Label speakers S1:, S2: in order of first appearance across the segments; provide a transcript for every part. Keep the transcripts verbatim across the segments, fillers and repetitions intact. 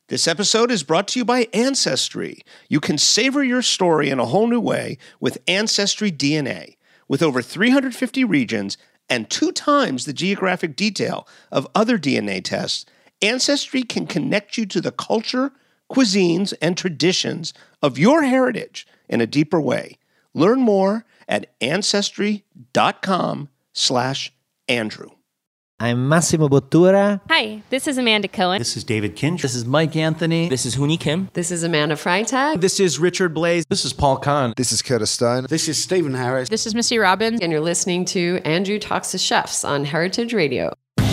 S1: This episode is brought to you by Ancestry. You can savor your story in a whole new way with Ancestry D N A. With over three hundred fifty regions and two times the geographic detail of other D N A tests, Ancestry can connect you to the culture, cuisines, and traditions of your heritage in a deeper way. Learn more at ancestry.com slash Andrew.
S2: I'm Massimo Bottura.
S3: Hi, this is Amanda Cohen.
S4: This is David Kinch.
S5: This is Mike Anthony.
S6: This is Hooni Kim.
S7: This is Amanda Freitag.
S8: This is Richard Blaze.
S9: This is Paul Kahn.
S10: This is Curtis Stone.
S11: This is Stephen Harris.
S12: This is Missy Robbins.
S7: And you're listening to Andrew Talks to Chefs on Heritage Radio.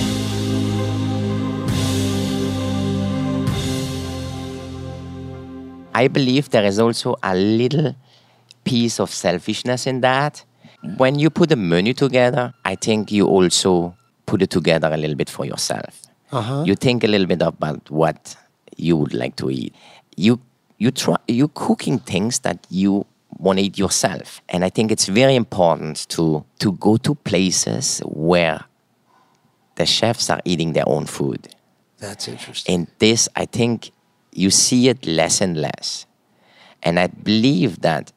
S6: I believe there is also a little piece of selfishness in that. When you put a menu together, I think you also put it together a little bit for yourself. Uh-huh. You think a little bit about what you would like to eat. You you try you cooking things that you want to eat yourself. And I think it's very important to to go to places where the chefs are eating their own food.
S1: That's interesting.
S6: And this, I think, you see it less and less. And I believe that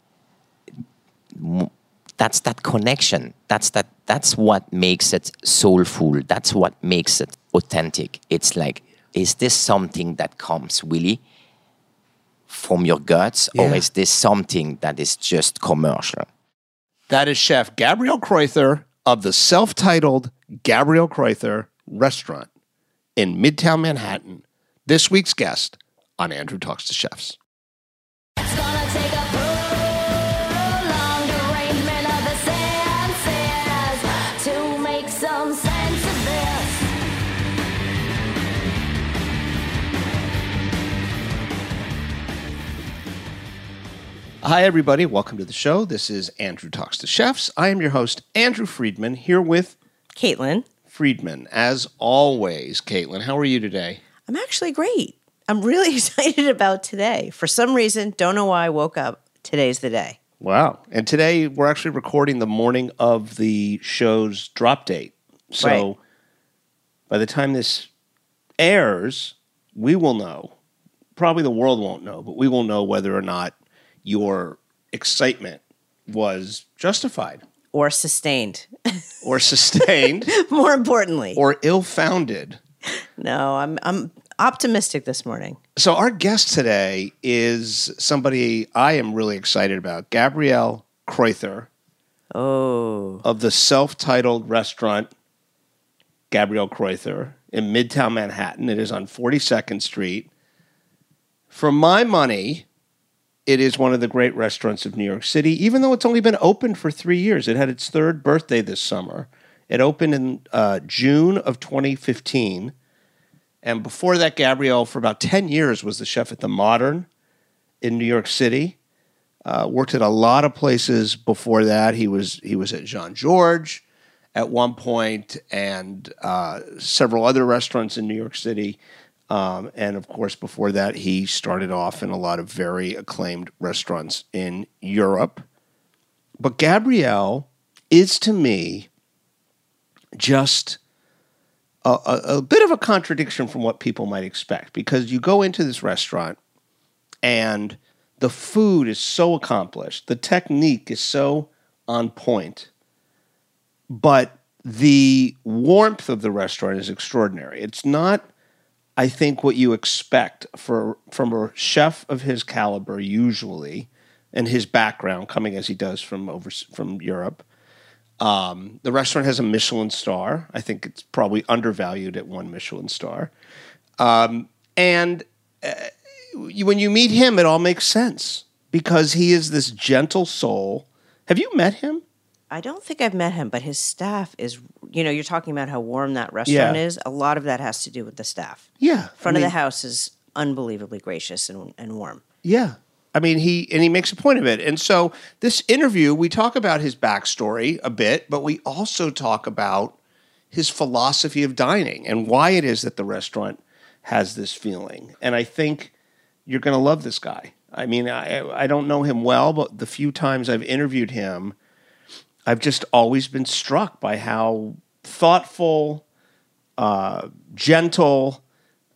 S6: that's that connection. That's that. That's what makes it soulful. That's what makes it authentic. It's like, is this something that comes really from your guts, yeah. or is this something that is just commercial?
S1: That is Chef Gabrielle Kreuther of the self-titled Gabrielle Kreuther Restaurant in Midtown Manhattan. This week's guest on Andrew Talks to Chefs.
S13: It's gonna take a prolonged arrangement of the senses to make some sense of this.
S1: Hi, everybody. Welcome to the show. This is Andrew Talks to Chefs. I am your host, Andrew Friedman, here with
S14: Caitlin
S1: Friedman. As always, Caitlin, how are you today?
S14: I'm actually great. I'm really excited about today. For some reason, don't know why I woke up. Today's the day.
S1: Wow. And today we're actually recording the morning of the show's drop date. So right. by the time this airs, we will know. Probably the world won't know, but we will know whether or not your excitement was justified.
S14: Or sustained.
S1: Or sustained.
S14: More importantly.
S1: Or ill-founded.
S14: No, I'm I'm optimistic this morning.
S1: So our guest today is somebody I am really excited about, Gabrielle Kreuther.
S14: Oh.
S1: Of the self-titled restaurant, Gabrielle Kreuther, in Midtown Manhattan. It is on forty-second Street. For my money, it is one of the great restaurants of New York City, even though it's only been open for three years. It had its third birthday this summer. It opened in uh, June of twenty fifteen. And before that, Gabrielle, for about ten years, was the chef at the Modern in New York City. Uh, worked at a lot of places before that. He was he was at Jean Georges at one point, and uh, several other restaurants in New York City. Um, and of course, before that, he started off in a lot of very acclaimed restaurants in Europe. But Gabrielle is, to me, just A, a, a bit of a contradiction from what people might expect, because you go into this restaurant and the food is so accomplished, the technique is so on point, but the warmth of the restaurant is extraordinary. It's not, I think, what you expect for from a chef of his caliber usually, and his background coming as he does from over from Europe. Um, the restaurant has a Michelin star. I think it's probably undervalued at one Michelin star. Um, and uh, when you meet him, it all makes sense because he is this gentle soul. Have you met him?
S14: I don't think I've met him, but his staff is, you know, you're talking about how warm that restaurant
S1: Yeah.
S14: is. A lot of that has to do with the staff.
S1: Yeah.
S14: Front
S1: I mean,
S14: of the house is unbelievably gracious and, and warm.
S1: Yeah. I mean, he and he makes a point of it. And so this interview, we talk about his backstory a bit, but we also talk about his philosophy of dining and why it is that the restaurant has this feeling. And I think you're going to love this guy. I mean, I, I don't know him well, but the few times I've interviewed him, I've just always been struck by how thoughtful, uh, gentle,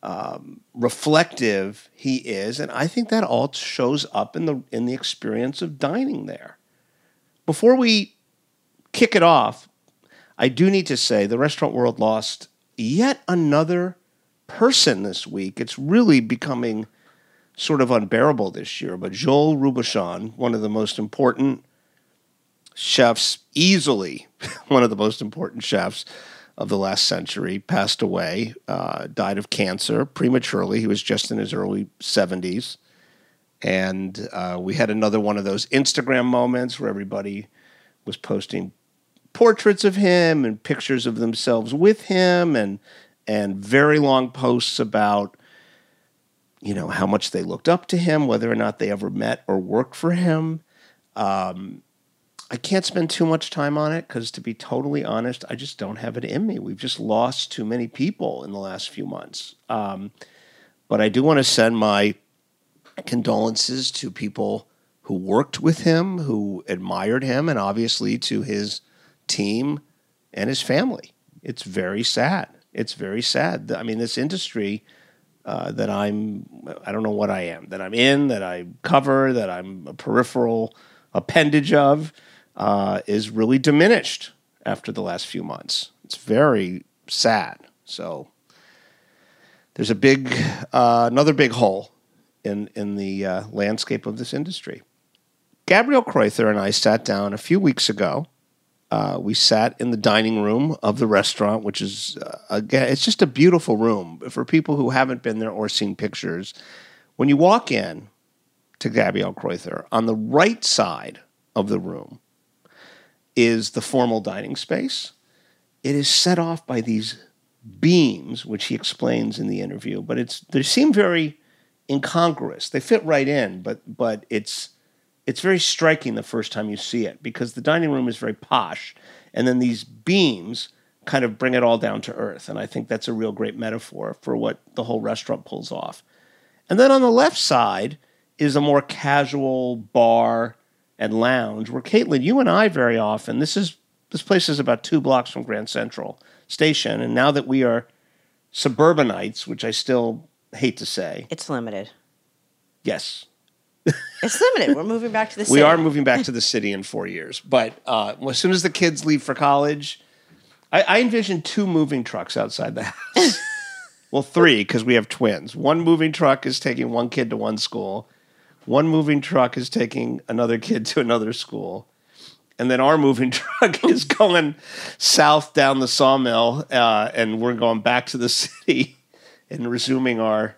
S1: um, reflective he is, and I think that all shows up in the in the experience of dining there. Before we kick it off, I do need to say the restaurant world lost yet another person this week. It's really becoming sort of unbearable this year. But Joel Robuchon, one of the most important chefs, easily one of the most important chefs of the last century, passed away, uh, died of cancer prematurely. He was just in his early seventies. And uh, we had another one of those Instagram moments where everybody was posting portraits of him and pictures of themselves with him and and very long posts about, you know, how much they looked up to him, whether or not they ever met or worked for him. Um, I can't spend too much time on it because, to be totally honest, I just don't have it in me. We've just lost too many people in the last few months. Um, but I do want to send my condolences to people who worked with him, who admired him, and obviously to his team and his family. It's very sad. It's very sad. I mean, this industry uh, that I'm, I don't know what I am, that I'm in, that I cover, that I'm a peripheral appendage of, uh, is really diminished after the last few months. It's very sad. So there's a big, uh, another big hole in, in the uh, landscape of this industry. Gabrielle Kreuther and I sat down a few weeks ago. Uh, we sat in the dining room of the restaurant, which is, uh, again, it's just a beautiful room. For people who haven't been there or seen pictures, when you walk in to Gabrielle Kreuther, on the right side of the room is the formal dining space. It is set off by these beams, which he explains in the interview, but it's they seem very incongruous. They fit right in, but but it's it's very striking the first time you see it because the dining room is very posh, and then these beams kind of bring it all down to earth, and I think that's a real great metaphor for what the whole restaurant pulls off. And then on the left side is a more casual bar and lounge where, Caitlin, you and I very often, this is this place is about two blocks from Grand Central Station, and now that we are suburbanites, which I still hate to say.
S14: It's limited.
S1: Yes.
S14: It's limited. We're moving back to the city.
S1: We are moving back to the city in four years. But uh, as soon as the kids leave for college, I, I envision two moving trucks outside the house. Well, three, because we have twins. One moving truck is taking one kid to one school. One moving truck is taking another kid to another school. And then our moving truck is going south down the sawmill, uh, and we're going back to the city and resuming our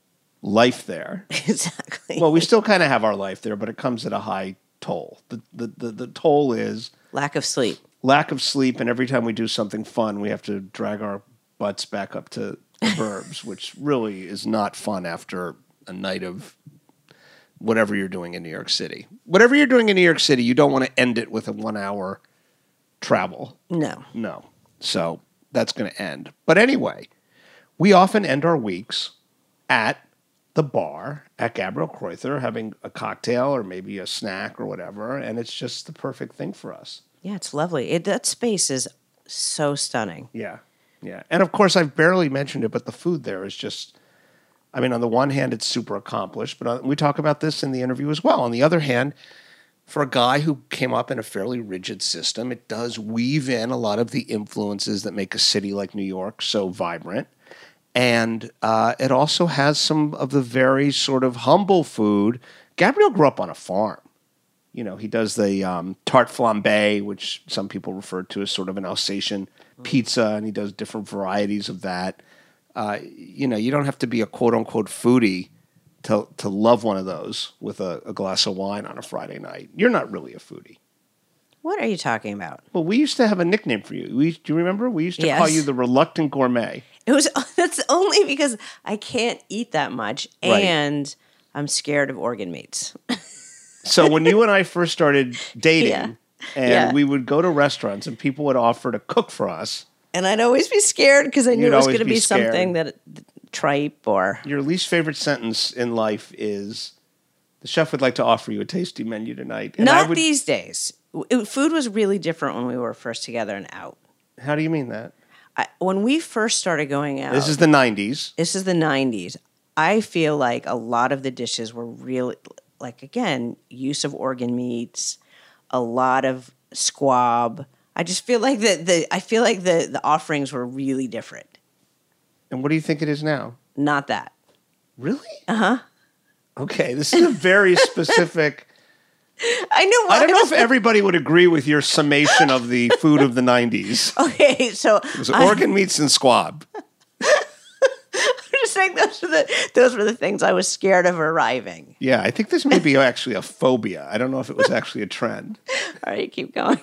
S1: life there.
S14: Exactly.
S1: Well, we still kind of have our life there, but it comes at a high toll. The, the, the, the toll is
S14: Lack of sleep.
S1: lack of sleep, and every time we do something fun, we have to drag our butts back up to the burbs, which really is not fun after a night of whatever you're doing in New York City. Whatever you're doing in New York City, you don't want to end it with a one-hour travel.
S14: No.
S1: No. So that's going to end. But anyway, we often end our weeks at the bar at Gabrielle Kreuther having a cocktail or maybe a snack or whatever, and it's just the perfect thing for us.
S14: Yeah, it's lovely. It, that space is so stunning.
S1: Yeah, yeah. And of course, I've barely mentioned it, but the food there is just, I mean, on the one hand, it's super accomplished, but on, we talk about this in the interview as well. On the other hand, for a guy who came up in a fairly rigid system, it does weave in a lot of the influences that make a city like New York so vibrant. And uh, it also has some of the very sort of humble food. Gabrielle grew up on a farm. You know, he does the um, tarte flambe, which some people refer to as sort of an Alsatian pizza, and he does different varieties of that. Uh, you know, you don't have to be a quote-unquote foodie to to love one of those with a, a glass of wine on a Friday night. You're not really a foodie.
S14: What are you talking about?
S1: Well, we used to have a nickname for you. We, do you remember? We used to
S14: Yes.
S1: call you the reluctant gourmet.
S14: It was that's only because I can't eat that much,
S1: Right.
S14: and I'm scared of organ meats.
S1: So when you and I first started dating,
S14: Yeah.
S1: and
S14: Yeah.
S1: we would go to restaurants and people would offer to cook for us,
S14: And I'd always be scared because I knew
S1: You'd
S14: it was
S1: always
S14: going to
S1: be
S14: be,
S1: scared.
S14: something that tripe or
S1: your least favorite sentence in life is, the chef would like to offer you a tasty menu tonight. And I
S14: not
S1: would,
S14: these days. It- food was really different when we were first together and out.
S1: How do you mean that?
S14: I, when we first started going out,
S1: This is the nineties.
S14: this is the nineties. I feel like a lot of the dishes were really, like, again, use of organ meats, a lot of squab. I just feel like the, the I feel like the, the offerings were really different.
S1: And what do you think it is now?
S14: Not that.
S1: Really?
S14: Uh-huh.
S1: Okay, this is a very specific.
S14: I know.
S1: I don't know
S14: why-
S1: if everybody would agree with your summation of the food of the nineties.
S14: Okay, so
S1: It was
S14: I-
S1: organ meats and squab.
S14: I'm just saying those were the those were the things I was scared of arriving.
S1: Yeah, I think this may be actually a phobia. I don't know if it was actually a trend.
S14: All right, keep going.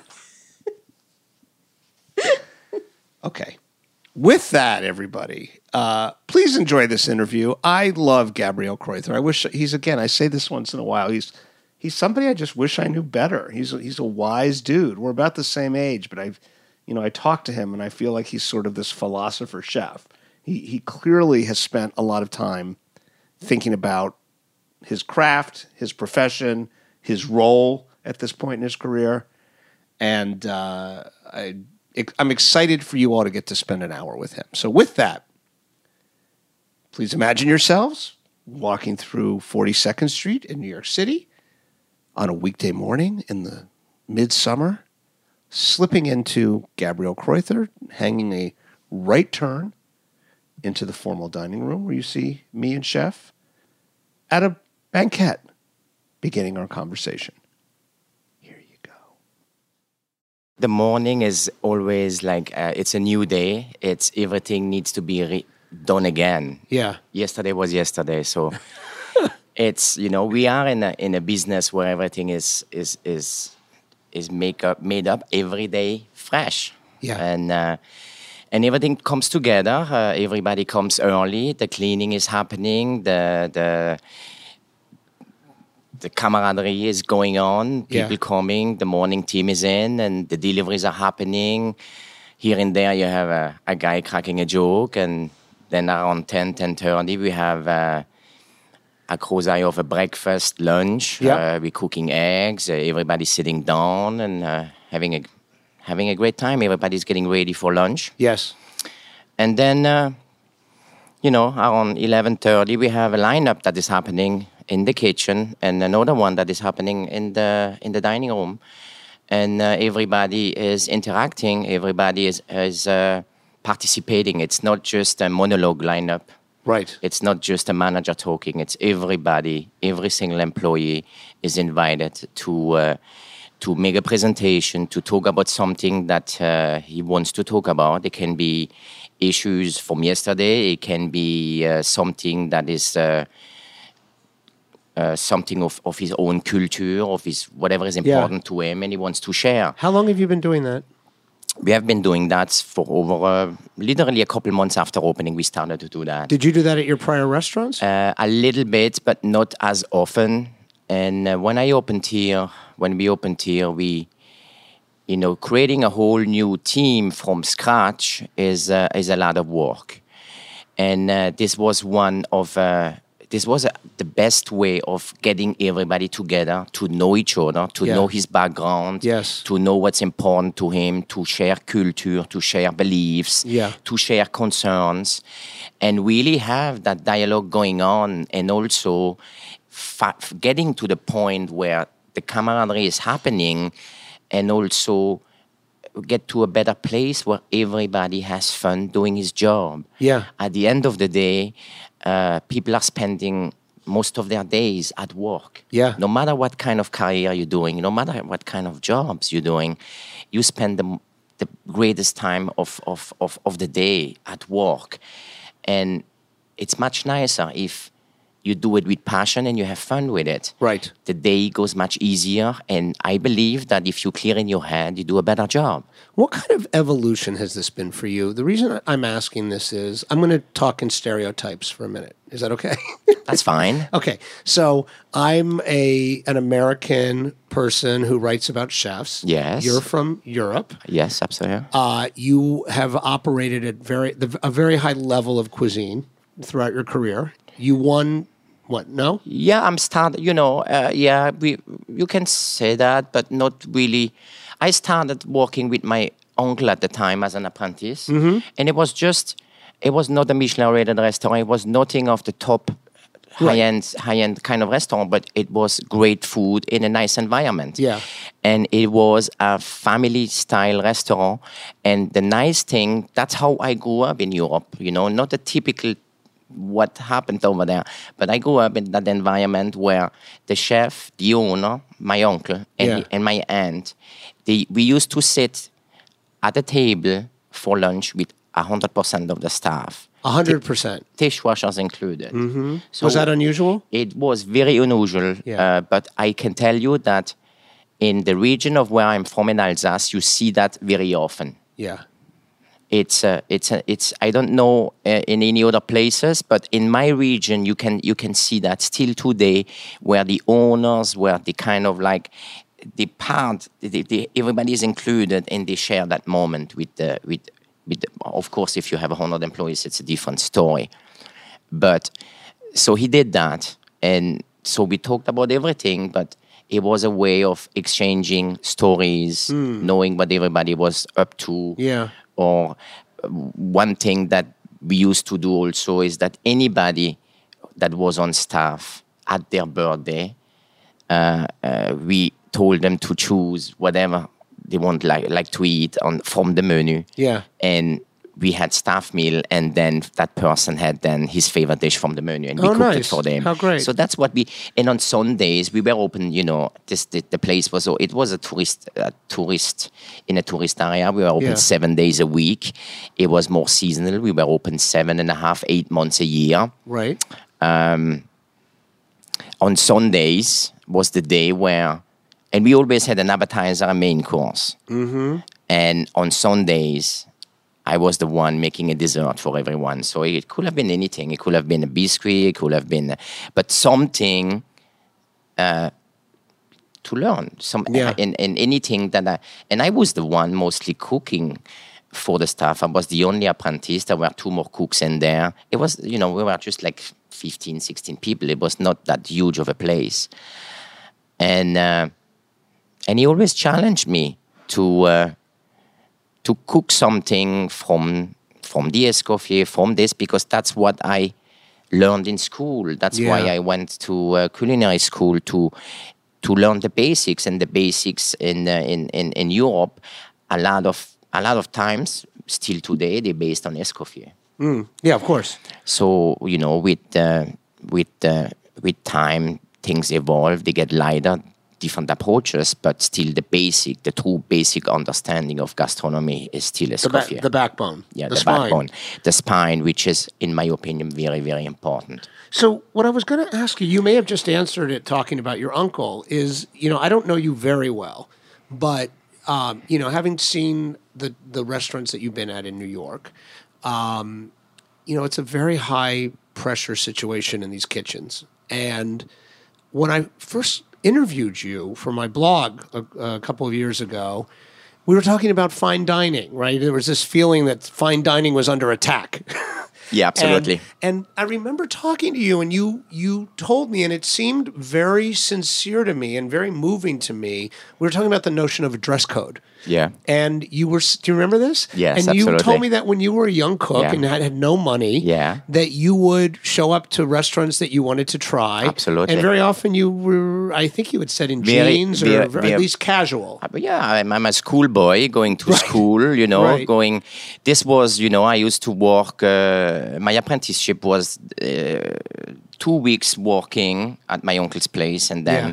S1: Okay. With that, everybody, uh, please enjoy this interview. I love Gabriel Kreuther. I wish he's, again, I say this once in a while, he's he's somebody I just wish I knew better. He's a, he's a wise dude. We're about the same age, but I've, you know, I talk to him and I feel like he's sort of this philosopher chef. He he clearly has spent a lot of time thinking about his craft, his profession, his role at this point in his career, and uh, I. I'm excited for you all to get to spend an hour with him. So with that, please imagine yourselves walking through forty-second Street in New York City on a weekday morning in the midsummer, slipping into Gabriel Kreuther, hanging a right turn into the formal dining room where you see me and Chef at a banquet beginning our conversation.
S6: The morning is always like uh, it's a new day. It's everything needs to be re- done again.
S1: Yeah.
S6: Yesterday was yesterday, so it's you know we are in a in a business where everything is is is is make up made up every day fresh.
S1: Yeah.
S6: And uh, and everything comes together. Uh, everybody comes early. The cleaning is happening. The the The camaraderie is going on, people
S1: Yeah.
S6: coming, the morning team is in, and the deliveries are happening. Here and there, you have a, a guy cracking a joke, and then around ten, ten thirty, we have uh, a cruise of a breakfast, lunch.
S1: Yeah.
S6: Uh, we're cooking eggs. Uh, everybody's sitting down and uh, having a having a great time. Everybody's getting ready for lunch.
S1: Yes.
S6: And then, uh, you know, around eleven thirty, we have a lineup that is happening in the kitchen, and another one that is happening in the in the dining room, and uh, everybody is interacting. Everybody is is uh, participating. It's not just a monologue lineup.
S1: Right.
S6: It's not just a manager talking. It's everybody. Every single employee is invited to uh, to make a presentation, to talk about something that uh, he wants to talk about. It can be issues from yesterday. It can be uh, something that is. Uh, Uh, something of, of his own culture, of his whatever is important to him, and he wants to share.
S1: How long have you been doing that?
S6: We have been doing that for over uh, literally a couple months after opening. We started to do that.
S1: Did you do that at your prior restaurants?
S6: Uh, a little bit, but not as often. And uh, when I opened here, when we opened here, we, you know, creating a whole new team from scratch is uh, is a lot of work. And uh, this was one of. Uh, This was uh, the best way of getting everybody together to know each other, to
S1: Yeah.
S6: know his background,
S1: Yes.
S6: to know what's important to him, to share culture, to share beliefs,
S1: Yeah.
S6: to share concerns, and really have that dialogue going on, and also fa- getting to the point where the camaraderie is happening, and also get to a better place where everybody has fun doing his job.
S1: Yeah.
S6: At the end of the day, uh, people are spending most of their days at work.
S1: Yeah.
S6: No matter what kind of career you're doing, no matter what kind of jobs you're doing, you spend the, the greatest time of, of, of, of the day at work. And it's much nicer if you do it with passion and you have fun with it.
S1: Right.
S6: The day goes much easier, and I believe that if you clear in your head, you do a better job.
S1: What kind of evolution has this been for you? The reason I'm asking this is I'm going to talk in stereotypes for a minute. Is that okay?
S6: That's fine.
S1: Okay. So I'm a an American person who writes about chefs.
S6: Yes.
S1: You're from Europe.
S6: Yes, absolutely.
S1: Uh, you have operated at very the, a very high level of cuisine throughout your career. You won what? No?
S6: Yeah, I'm start. You know, uh, yeah, we you can say that, but not really. I started working with my uncle at the time as an apprentice. Mm-hmm. And it was just, it was not a Michelin-rated restaurant. It was nothing of the top
S3: Right.
S6: high-end, high-end kind of restaurant, but it was great food in a nice environment.
S3: Yeah.
S6: And it was a family-style restaurant. And the nice thing, that's how I grew up in Europe, you know, not a typical what happened over there. But I grew up in that environment where the chef, the owner, my uncle, and,
S3: Yeah.
S6: and my aunt, they, we used to sit at a table for lunch with one hundred percent of the staff.
S3: A hundred percent.
S6: Dishwashers included. Mm-hmm. So
S3: Was that unusual?
S6: it was very unusual,
S3: Yeah.
S6: uh, but I can tell you that in the region of where I'm from in Alsace, you see that very often.
S3: Yeah.
S6: It's uh, it's uh, it's I don't know uh, in any other places, but in my region you can you can see that still today, where the owners were the kind of like the part, the, the, everybody is included and they share that moment with the with with. The, of course, if you have a hundred employees, it's a different story. But so he did that, and so we talked about everything, but it was a way of exchanging stories, knowing what everybody was up to.
S3: Yeah.
S6: Or uh, one thing that we used to do also is that anybody that was on staff at their birthday, uh, uh, we told them to choose whatever they want like like to eat on from the menu.
S3: Yeah.
S6: And we had staff meal, and then that person had then his favorite dish from the menu, and we
S3: Oh,
S6: cooked it
S3: nice.
S6: for them.
S3: How great.
S6: So that's what we. And on Sundays we were open. You know, this the, the place was. It was a tourist, uh, tourist in a tourist area. We were open
S3: Yeah.
S6: seven days a week. It was more seasonal. We were open seven and a half, eight months a year.
S3: Right.
S6: On Sundays was the day where, and we always had an appetizer, a main course. Mm-hmm. And on Sundays, I was the one making a dessert for everyone. So it could have been anything. It could have been a biscuit. It could have been, but something uh, to learn. Some
S3: Yeah.
S6: and, and anything that I, and I was the one mostly cooking for the staff. I was the only apprentice. There were two more cooks in there. It was, you know, we were just like fifteen, sixteen people. It was not that huge of a place. And uh, and he always challenged me to uh, to cook something from from the Escoffier, from this, because that's what I learned in school. That's
S3: Yeah.
S6: why I went to uh, culinary school to to learn the basics. And the basics in uh, in, in in Europe, a lot of a lot of times, still today, they're based on Escoffier.
S3: Yeah, of course.
S6: So you know, with uh, with uh, with time, things evolve. They get lighter, different approaches, but still the basic, the true basic understanding of gastronomy is still
S3: The, ba-
S6: Escoffier.
S3: the backbone.
S6: yeah,
S3: the,
S6: the,
S3: spine.
S6: backbone, the spine, which is, in my opinion, very, very important.
S3: So what I was going to ask you, you may have just answered it talking about your uncle, is, you know, I don't know you very well, but, um, you know, having seen the, the restaurants that you've been at in New York, um, you know, it's a very high pressure situation in these kitchens. And when I first interviewed you for my blog a, a couple of years ago, we were talking about fine dining, right? There was this feeling that fine dining was under attack.
S6: Yeah, absolutely.
S3: And, and I remember talking to you, and you you told me, and it seemed very sincere to me and very moving to me. We were talking about the notion of a dress code.
S6: Yeah.
S3: And you were, do you remember this?
S6: Yes,
S3: And you
S6: absolutely.
S3: told me that when you were a young cook
S6: Yeah.
S3: and had, had no money,
S6: Yeah.
S3: that you would show up to restaurants that you wanted to try.
S6: Absolutely.
S3: And very often you were, I think you had said in
S6: Very-
S3: jeans or
S6: very-
S3: ver-
S6: very-
S3: at least casual.
S6: Uh, but yeah, I'm, I'm a schoolboy going to school, you know,
S3: Right.
S6: going, this was, you know, I used to work, uh, my apprenticeship was uh, two weeks working at my uncle's place, and then
S3: Yeah.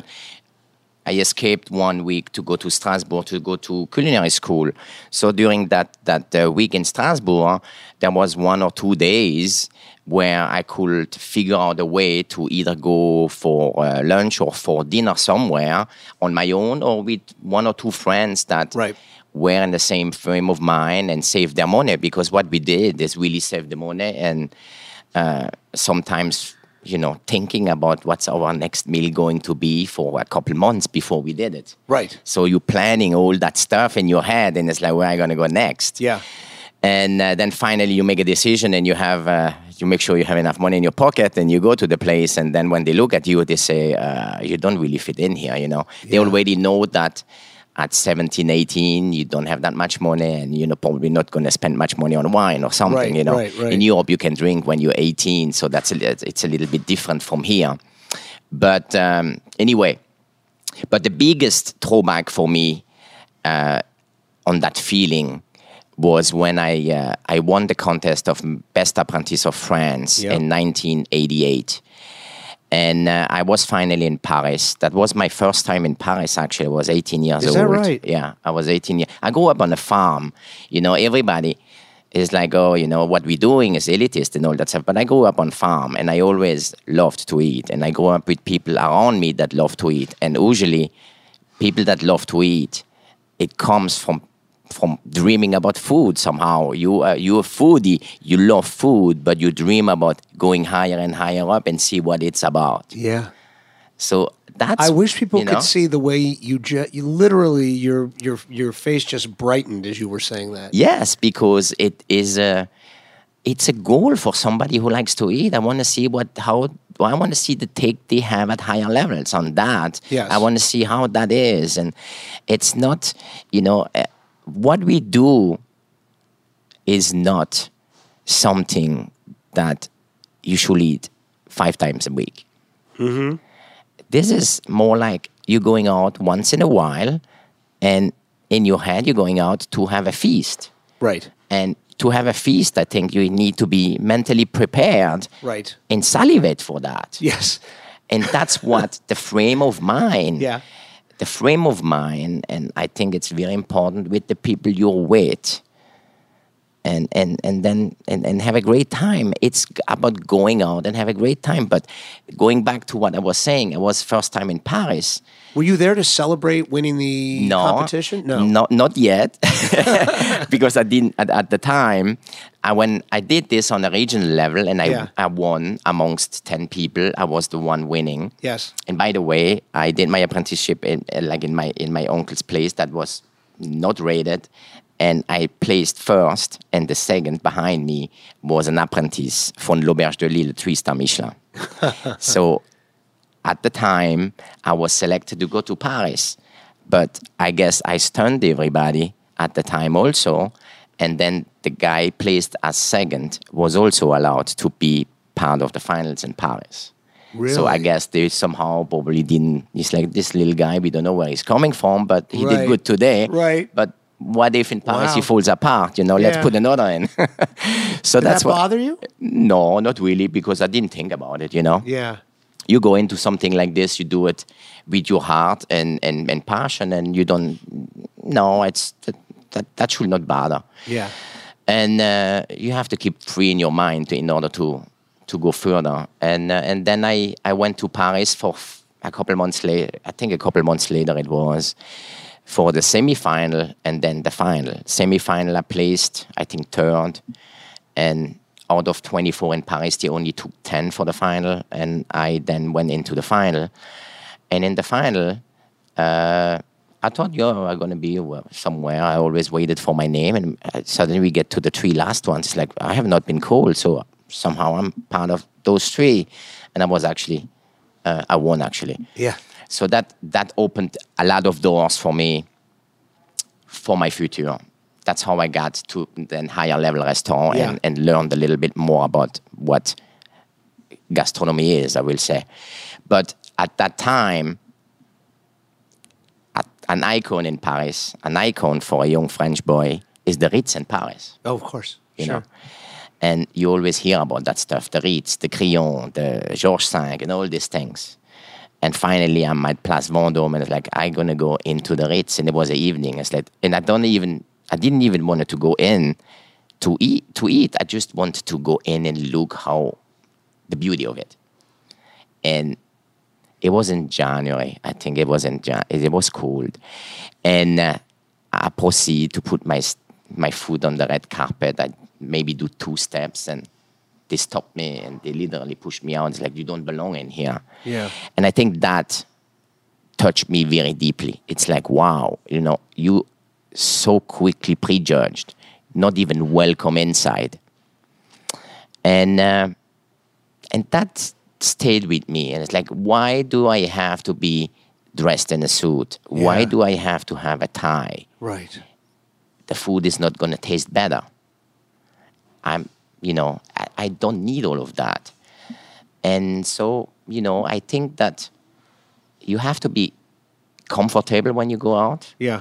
S6: I escaped one week to go to Strasbourg to go to culinary school. So during that, that uh, week in Strasbourg, there was one or two days where I could figure out a way to either go for uh, lunch or for dinner somewhere on my own, or with one or two friends that
S3: Right.
S6: were in the same frame of mind and saved their money, because what we did is really save the money, and uh, sometimes, you know, thinking about what's our next meal going to be for a couple months before we did it.
S3: Right.
S6: So you're planning all that stuff in your head, and it's like, where are you going to go next?
S3: Yeah.
S6: And uh, then finally you make a decision, and you have uh, you make sure you have enough money in your pocket, and you go to the place, and then when they look at you, they say, uh, you don't really fit in here, you know. They already know that at seventeen, eighteen, you don't have that much money, and you're not, probably not going to spend much money on wine or something.
S3: Right,
S6: you know,
S3: right, right.
S6: in Europe you can drink when you're eighteen, so that's a, li- it's a little bit different from here. But um, anyway, but the biggest drawback for me uh, on that feeling was when I uh, I won the contest of Best Apprentice of France
S3: Yep.
S6: in nineteen eighty-eight. And uh, I was finally in Paris. That was my first time in Paris, actually. I was eighteen years
S3: Is
S6: old.
S3: that right?
S6: Yeah, I was eighteen years. I grew up on a farm. You know, everybody is like, oh, you know, what we're doing is elitist and all that stuff. But I grew up on farm, and I always loved to eat. And I grew up with people around me that love to eat. And usually, people that love to eat, it comes from from dreaming about food somehow. You uh, you're a foodie, you love food, but you dream about going higher and higher up and see what it's about.
S3: Yeah.
S6: So that's.
S3: I wish people
S6: you know,
S3: could see the way you, ju- you literally your your your face just brightened as you were saying that.
S6: Yes, because it is a, it's a goal for somebody who likes to eat. I want to see what how I want to see the take they have at higher levels on that.
S3: Yes.
S6: I want to see how that is, and it's not, you know, uh, what we do is not something that you should eat five times a week. Mm-hmm. This is more like you're going out once in a while, and in your head you're going out to have a feast.
S3: Right.
S6: And to have a feast, I think you need to be mentally prepared
S3: Right.
S6: and salivate for that.
S3: Yes.
S6: And that's what the frame of mind,
S3: Yeah.
S6: the frame of mind, and I think it's very important with the people you're with. And, and, and then and, and have a great time. It's about going out and have a great time. But going back to what I was saying, I was first time in Paris.
S3: Were you there to celebrate winning the
S6: No,
S3: competition? No.
S6: not not yet, because I didn't at, at the time. I when I did this on a regional level, and I
S3: Yeah.
S6: I won amongst ten people. I was the one winning.
S3: Yes.
S6: And by the way, I did my apprenticeship in uh, like in my in my uncle's place that was not rated, and I placed first, and the second behind me was an apprentice from l'Auberge de Lille, three-star Michelin. So at the time, I was selected to go to Paris, but I guess I stunned everybody at the time also, and then the guy placed as second was also allowed to be part of the finals in Paris. So I
S3: Really?
S6: guess they somehow probably didn't. He's like, this little guy, we don't know where he's coming from, but he
S3: Right.
S6: did good today.
S3: Right.
S6: But what if in Paris
S3: Wow.
S6: he falls apart? You know, let's
S3: Yeah.
S6: put another in. so
S3: Did
S6: that's
S3: that
S6: what.
S3: bother you?
S6: No, not really, because I didn't think about it. You know,
S3: Yeah.
S6: you go into something like this, you do it with your heart and and, and passion, and you don't. No, it's that that, that should not bother.
S3: Yeah.
S6: And uh, you have to keep free in your mind to, in order to to go further. And uh, and then I, I went to Paris for f- a couple months later. I think a couple months later it was for the semi-final and then the final. Semi-final I placed, I think, third. And out of twenty-four in Paris, they only took ten for the final. And I then went into the final. And in the final, uh, I thought you are going to be well, somewhere. I always waited for my name. And uh, suddenly we get to the three last ones. It's like, I have not been called. So somehow I'm part of those three. And I was actually, uh, I won actually.
S3: Yeah.
S6: So that that opened a lot of doors for me for my future. That's how I got to then higher level restaurant
S3: Yeah.
S6: and, and learned a little bit more about what gastronomy is, I will say. But at that time, at an icon in Paris, an icon for a young French boy is the Ritz in Paris.
S3: Oh, of course.
S6: You
S3: Sure.
S6: know? And you always hear about that stuff, the Ritz, the Crillon, the Georges Cinq, and all these things. And finally, I'm at Place Vendôme, and it's like, I'm going to go into the Ritz, and it was an evening. It's like, and I don't even, I didn't even want to go in to eat, to eat. I just wanted to go in and look how, the beauty of it. And it was in January. I think it was in Jan- it was cold. And uh, I proceed to put my my foot on the red carpet. I maybe do two steps, and they stopped me, and they literally pushed me out. It's like, you don't belong in here.
S3: Yeah.
S6: And I think that touched me very deeply. It's like, wow, you know, you so quickly prejudged, not even welcome inside. And uh, and that stayed with me. And it's like, why do I have to be dressed in a suit? Why
S3: Yeah.
S6: do I have to have a tie?
S3: Right.
S6: The food is not going to taste better. I'm, you know, I, I don't need all of that. And so, you know, I think that you have to be comfortable when you go out.
S3: Yeah.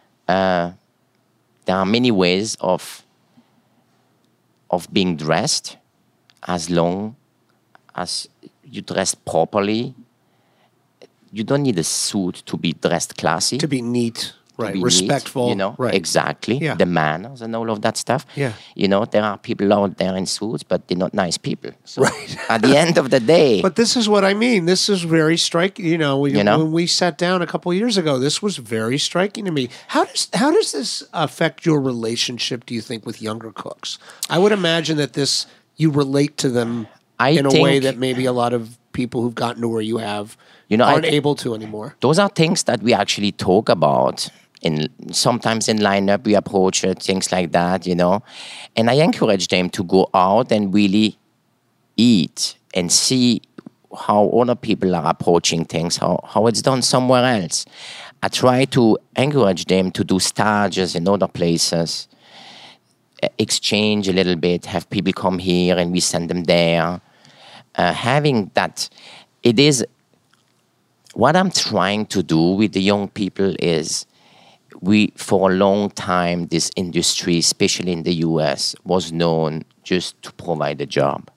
S6: There are many ways of of being dressed, as long as you dress properly. You don't need a suit to be dressed classy.
S3: To be neat.
S6: to
S3: Right.
S6: be neat,
S3: Respectful.
S6: you know,
S3: Right.
S6: exactly.
S3: Yeah.
S6: The manners and all of that stuff.
S3: Yeah.
S6: You know, there are people out there in suits, but they're not nice people. So
S3: Right.
S6: at the end of the day,
S3: But this is what I mean. This is very striking. You know, we,
S6: You know?
S3: when we sat down a couple of years ago, this was very striking to me. How does how does this affect your relationship? Do you think with younger cooks? I would imagine that this you relate to them
S6: I
S3: in a way
S6: think-
S3: that maybe a lot of people who've gotten to where you have,
S6: You know, I
S3: aren't
S6: thi-
S3: able to anymore.
S6: those are things that we actually talk about. In sometimes in lineup we approach it, things like that, you know. And I encourage them to go out and really eat and see how other people are approaching things, how, how it's done somewhere else. I try to encourage them to do stages in other places, e- exchange a little bit, have people come here and we send them there. Uh, having that, it is what I'm trying to do with the young people is we, for a long time, this industry, especially in the U S, was known just to provide a job.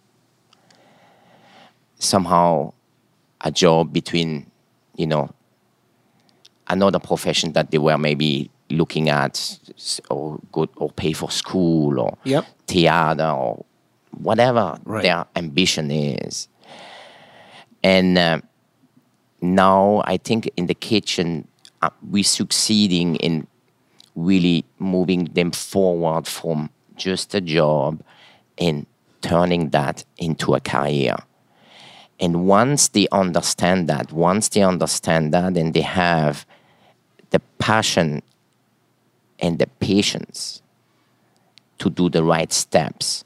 S6: Somehow, a job between, you know, another profession that they were maybe looking at, s- or go or pay for school or
S3: Yep.
S6: theater or whatever
S3: Right.
S6: their ambition is. And uh, now I think in the kitchen, uh, we're succeeding in really moving them forward from just a job and turning that into a career. And once they understand that, once they understand that and they have the passion and the patience to do the right steps,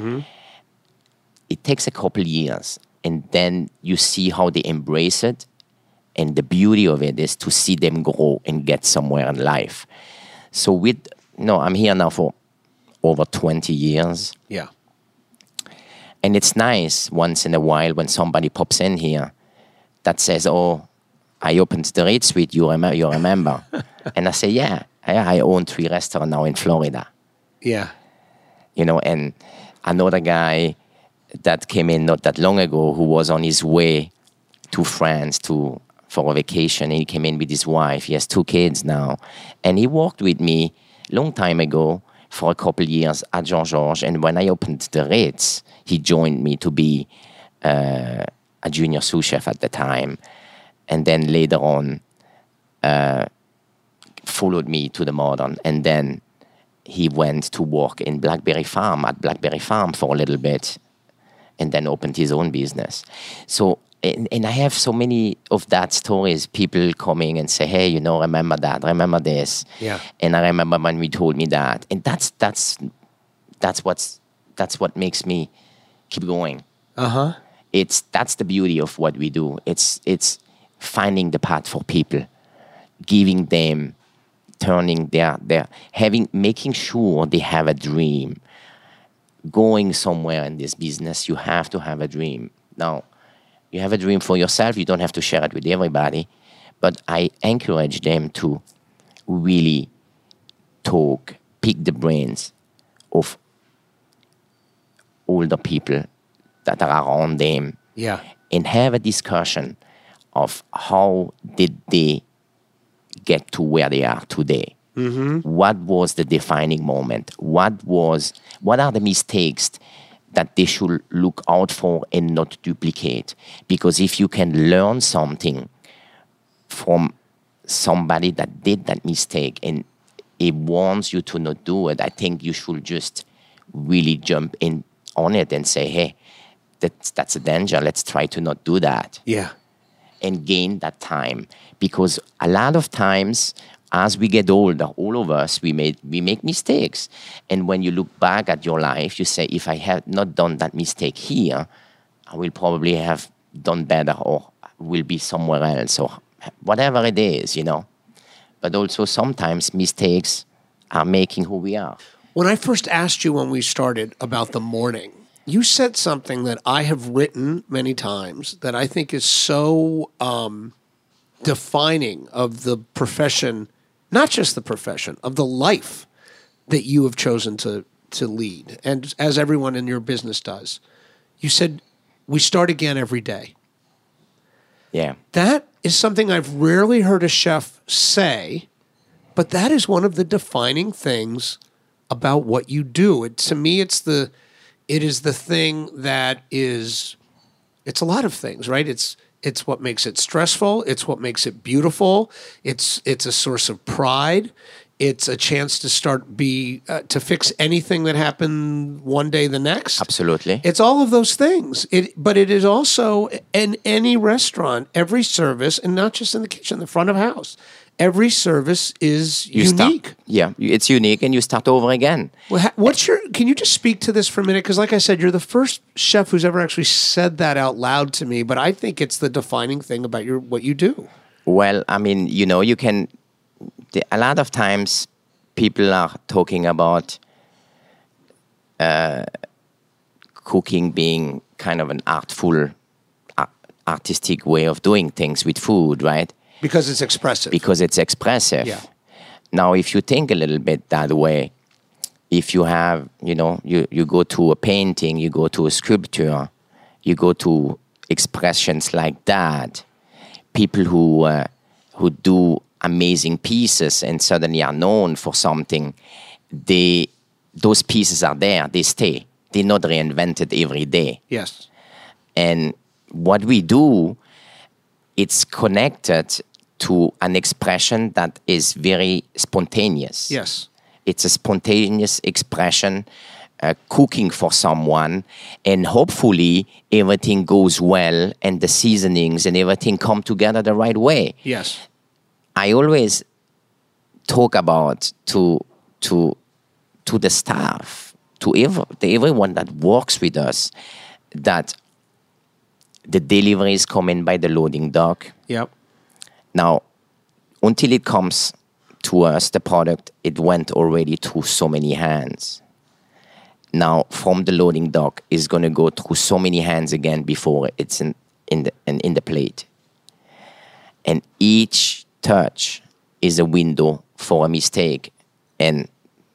S6: it takes a couple years. And then you see how they embrace it. And the beauty of it is to see them grow and get somewhere in life. So with, no, I'm here now for over twenty years.
S3: Yeah.
S6: And it's nice once in a while when somebody pops in here that says, oh, I opened the Ritz Suite, you, rem- you remember? And I say, yeah, I, I own three restaurants now in Florida.
S3: Yeah.
S6: You know, and another guy that came in not that long ago who was on his way to France to for a vacation. He came in with his wife. He has two kids now. And he worked with me long time ago for a couple years at Jean-Georges. And when I opened the Ritz, he joined me to be uh, a junior sous chef at the time. And then later on, uh, followed me to the Modern. And then he went to work in Blackberry Farm, at Blackberry Farm for a little bit, and then opened his own business. So, and, and I have so many of that stories, people coming and say, hey, you know, remember that, remember this.
S3: Yeah.
S6: And I remember when we told me that. And that's that's that's what's that's what makes me keep going.
S3: Uh-huh.
S6: It's that's the beauty of what we do. It's it's finding the path for people, giving them, turning their their having making sure they have a dream. Going somewhere in this business, you have to have a dream. Now, you have a dream for yourself, you don't have to share it with everybody, but I encourage them to really talk, pick the brains of older people that are around them,
S3: Yeah.
S6: and have a discussion of how did they get to where they are today. What was the defining moment? What was what are the mistakes that they should look out for and not duplicate? Because if you can learn something from somebody that did that mistake and it wants you to not do it, I think you should just really jump in on it and say, hey, that's, that's a danger. Let's try to not do that.
S3: Yeah.
S6: And gain that time. Because a lot of times, as we get older, all of us, we made we make mistakes. And when you look back at your life, you say, if I had not done that mistake here, I will probably have done better or will be somewhere else or whatever it is, you know. But also sometimes mistakes are making who we are.
S3: When I first asked you when we started about the morning, you said something that I have written many times that I think is so um, defining of the profession, not just the profession, of the life that you have chosen to, to lead, and as everyone in your business does. You said, we start again every day.
S6: Yeah.
S3: That is something I've rarely heard a chef say, but that is one of the defining things about what you do. It, to me, it's the, it is the thing that is, it's a lot of things, right? It's, it's what makes it stressful. It's what makes it beautiful. It's, it's a source of pride. It's a chance to start be, uh, to fix anything that happened one day the next.
S6: Absolutely.
S3: It's all of those things. It, but it is also in any restaurant, every service, and not just in the kitchen, the front of house. Every service is
S6: You
S3: unique.
S6: Start, yeah, it's unique, and you start over again.
S3: Well, ha- what's your? Can you just speak to this for a minute? Because, like I said, you're the first chef who's ever actually said that out loud to me. But I think it's the defining thing about your what you do.
S6: Well, I mean, you know, you can. The, a lot of times, people are talking about uh, cooking being kind of an artful, uh, artistic way of doing things with food, right?
S3: Because it's expressive.
S6: Because it's expressive.
S3: Yeah.
S6: Now, if you think a little bit that way, if you have, you know, you, you go to a painting, you go to a sculpture, you go to expressions like that, people who uh, who do amazing pieces and suddenly are known for something, they those pieces are there, they stay. They're not reinvented every day.
S3: Yes.
S6: And what we do, it's connected to an expression that is very spontaneous.
S3: Yes.
S6: It's a spontaneous expression, uh, cooking for someone, and hopefully everything goes well and the seasonings and everything come together the right way.
S3: Yes.
S6: I always talk about to to to the staff, to, every, to everyone that works with us, that the deliveries come in by the loading dock.
S3: Yep.
S6: Now, until it comes to us, the product, it went already through so many hands. Now, from the loading dock, it's going to go through so many hands again before it's in, in, the, in, in the plate. And each touch is a window for a mistake and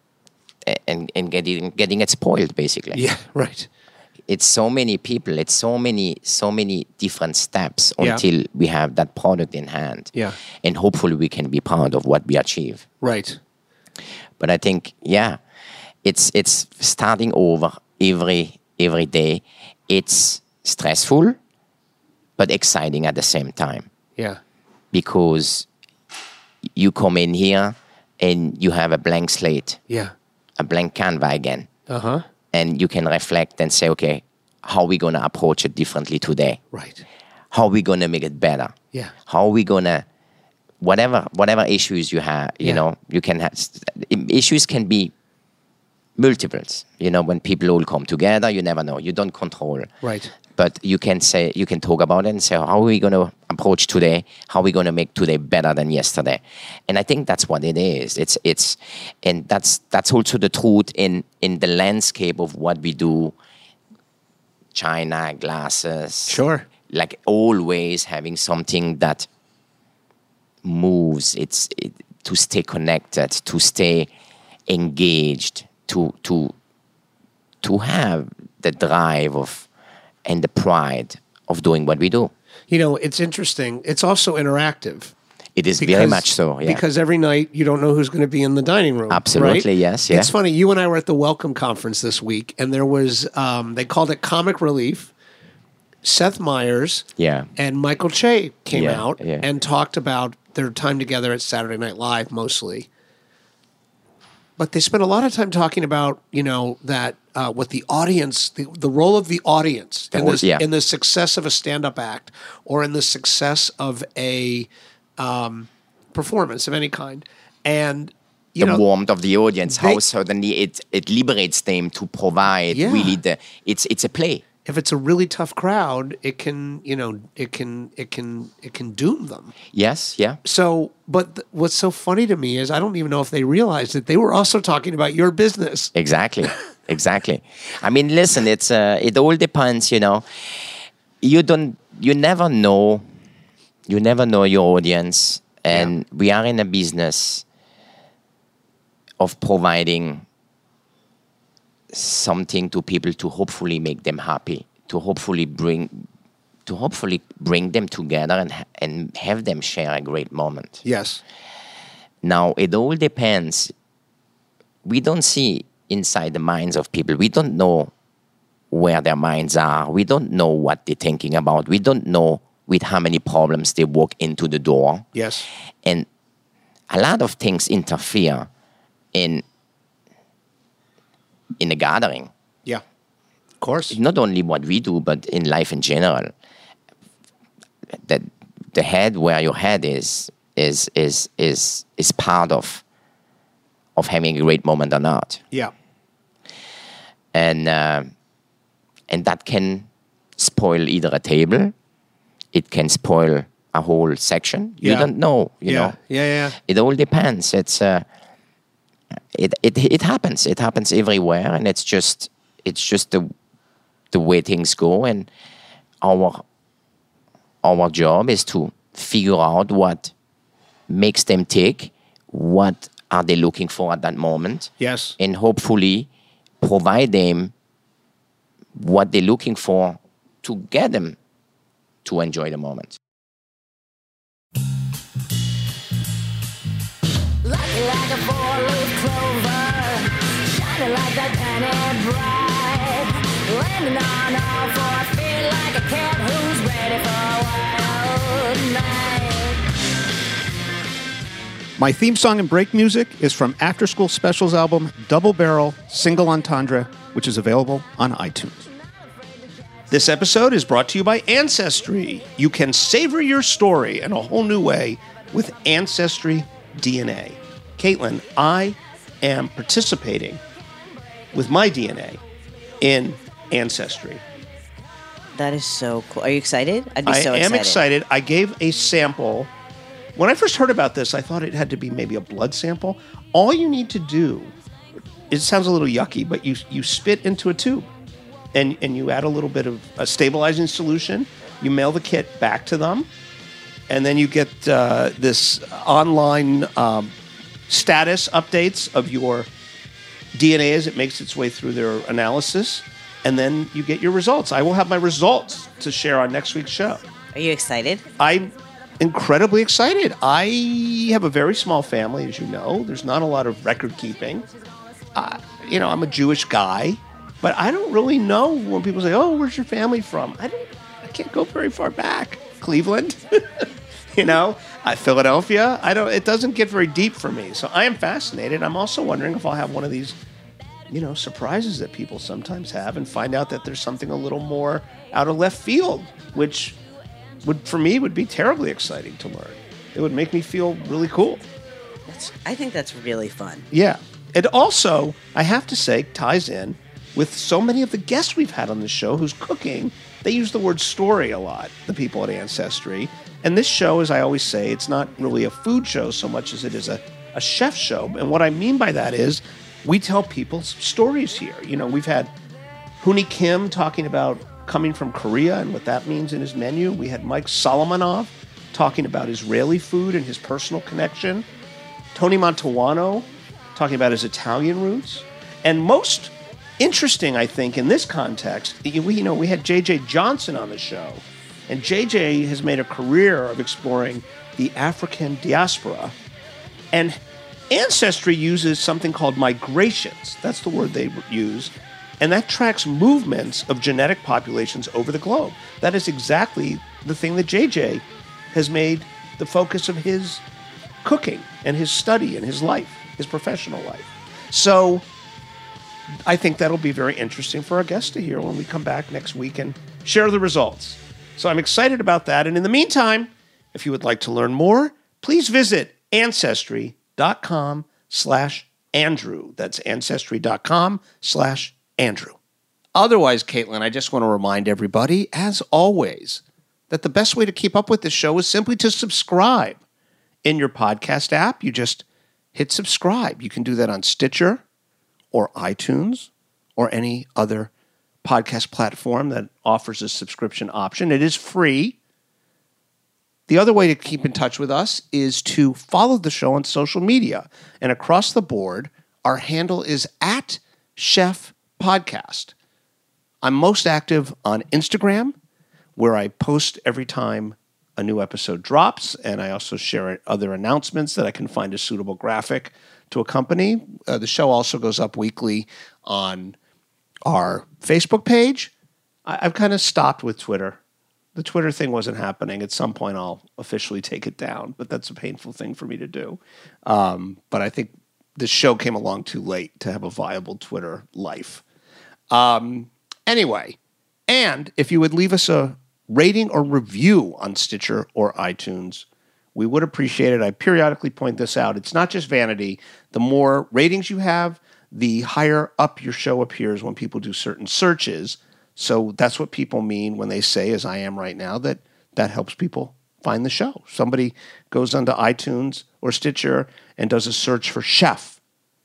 S6: and, and getting, getting it spoiled, basically.
S3: Yeah, right.
S6: It's so many people, it's so many, so many different steps
S3: Yeah.
S6: until we have that product in hand.
S3: Yeah.
S6: And hopefully we can be proud of what we achieve.
S3: Right.
S6: But I think, yeah, it's it's starting over every every day. It's stressful, but exciting at the same time.
S3: Yeah.
S6: Because you come in here and you have a blank slate,
S3: Yeah.
S6: a blank canvas again.
S3: Uh-huh.
S6: And you can reflect and say, okay, how are we going to approach it differently today?
S3: Right.
S6: How are we going to make it better?
S3: Yeah.
S6: How are we going to, whatever whatever issues you have, you
S3: Yeah.
S6: know, you can have, issues can be multiples. You know, when people all come together, you never know. You don't control.
S3: Right.
S6: But you can say, you can talk about it and say, how are we going to approach today? How are we going to make today better than yesterday? And I think that's what it is. It's, it's, and that's, that's also the truth in, in the landscape of what we do. China, glasses.
S3: Sure.
S6: Like always having something that moves. It's it, to stay connected, to stay engaged, to, to, to have the drive of, and the pride of doing what we do.
S3: You know, it's interesting. It's also interactive.
S6: It is very
S3: Because-
S6: much so, yeah.
S3: Because every night you don't know who's going to be in the dining room.
S6: Absolutely,
S3: right?
S6: yes, yeah.
S3: It's funny. You and I were at the Welcome Conference this week, and there was, um, they called it Comic Relief. Seth Meyers
S6: Yeah.
S3: and Michael Che came
S6: Yeah,
S3: out
S6: yeah.
S3: and talked about their time together at Saturday Night Live mostly. But they spent a lot of time talking about, you know, that uh, what the audience, the, the role of the audience in,
S6: whole-
S3: this,
S6: yeah.
S3: in the success of a stand-up act or in the success of a um, performance of any kind. And, you
S6: The
S3: know,
S6: warmth of the audience,
S3: they-
S6: how suddenly it, it liberates them to provide
S3: Yeah.
S6: really the, it's, it's a play.
S3: if it's a really tough crowd, it can, you know, it can, it can, it can doom them.
S6: Yes, yeah.
S3: So, but th- what's so funny to me is I don't even know if they realized that they were also talking about your business.
S6: Exactly, exactly. I mean, listen, it's uh, it all depends, you know. You don't, you never know, you never know your audience, and
S3: Yeah.
S6: we are in a business of providing something to people to hopefully make them happy, to hopefully bring, to hopefully bring them together and ha- and have them share a great moment.
S3: Yes.
S6: Now, it all depends. We don't see inside the minds of people. We don't know where their minds are. We don't know what they're thinking about. We don't know with how many problems they walk into the door.
S3: Yes.
S6: And a lot of things interfere in in a gathering.
S3: Yeah. Of course.
S6: Not only what we do, but in life in general. That the head, where your head is, is is is is part of of having a great moment or not.
S3: Yeah.
S6: And uh, and that can spoil either a table, it can spoil a whole section. You
S3: Yeah.
S6: don't know, you
S3: yeah.
S6: know.
S3: Yeah. Yeah.
S6: It all depends. It's uh, it it it happens. It happens everywhere, and it's just it's just the the way things go. And our our job is to figure out what makes them tick, what are they looking for at that moment,
S3: Yes.
S6: and hopefully provide them what they're looking for to get them to enjoy the moment.
S13: Lucky like a four-leaf clover, shining like that penny bright, landing on all four feet like a cat who's ready for a wild night.
S4: My theme song and break music is from After School Specials album Double Barrel Single Entendre, which is available on iTunes.
S1: This episode is brought to you by Ancestry. You can savor your story in a whole new way with Ancestry D N A. Caitlin, I am participating with my D N A in Ancestry.
S14: That is so cool. Are you excited? I'd be
S1: I
S14: so
S1: am
S14: excited.
S1: excited. I gave a sample. When I first heard about this, I thought it had to be maybe a blood sample. All you need to do, it sounds a little yucky, but you you spit into a tube and, and you add a little bit of a stabilizing solution. You mail the kit back to them, and then you get uh, this online um, status updates of your D N A as it makes its way through their analysis, and then you get your results. I will have my results to share on next week's show.
S14: Are you excited?
S1: I'm incredibly excited. I have a very small family, as you know. There's not a lot of record keeping. Uh, you know, I'm a Jewish guy, but I don't really know when people say, "Oh, where's your family from?" I don't. I can't go very far back. Cleveland, you know, uh, Philadelphia. I don't. It doesn't get very deep for me. So I am fascinated. I'm also wondering if I'll have one of these, you know, surprises that people sometimes have, and find out that there's something a little more out of left field, which would, for me, would be terribly exciting to learn. It would make me feel really cool.
S14: That's, I think that's really fun.
S1: Yeah. It also, I have to say, ties in with so many of the guests we've had on the show who's cooking. They use the word story a lot, the people at Ancestry. And this show, as I always say, it's not really a food show so much as it is a, a chef show. And what I mean by that is we tell people's stories here. You know, we've had Hooni Kim talking about coming from Korea and what that means in his menu. We had Mike Solomonov talking about Israeli food and his personal connection. Tony Mantovano talking about his Italian roots. And most interesting, I think, in this context, we, you know, we had J J Johnson on the show. And J J has made a career of exploring the African diaspora. And Ancestry uses something called migrations. That's the word they use. And that tracks movements of genetic populations over the globe. That is exactly the thing that J J has made the focus of his cooking and his study and his life, his professional life. So I think that'll be very interesting for our guests to hear when we come back next week and share the results. So I'm excited about that. And in the meantime, if you would like to learn more, please visit ancestry.com slash Andrew. That's ancestry.com slash Andrew. Otherwise, Caitlin, I just want to remind everybody, as always, that the best way to keep up with this show is simply to subscribe. In your podcast app, you just hit subscribe. You can do that on Stitcher or iTunes or any other podcast platform that offers a subscription option. It is free. The other way to keep in touch with us is to follow the show on social media. And across the board, our handle is at Chef Podcast. I'm most active on Instagram, where I post every time a new episode drops, and I also share other announcements that I can find a suitable graphic to accompany. Uh, the show also goes up weekly on our Facebook page. I, I've kind of stopped with Twitter. The Twitter thing wasn't happening. At some point, I'll officially take it down, but that's a painful thing for me to do. Um, but I think the show came along too late to have a viable Twitter life. Um, anyway, and if you would leave us a rating or review on Stitcher or iTunes, we would appreciate it. I periodically point this out. It's not just vanity. The more ratings you have, the higher up your show appears when people do certain searches. So that's what people mean when they say, as I am right now, that that helps people find the show. Somebody goes onto iTunes or Stitcher and does a search for chef.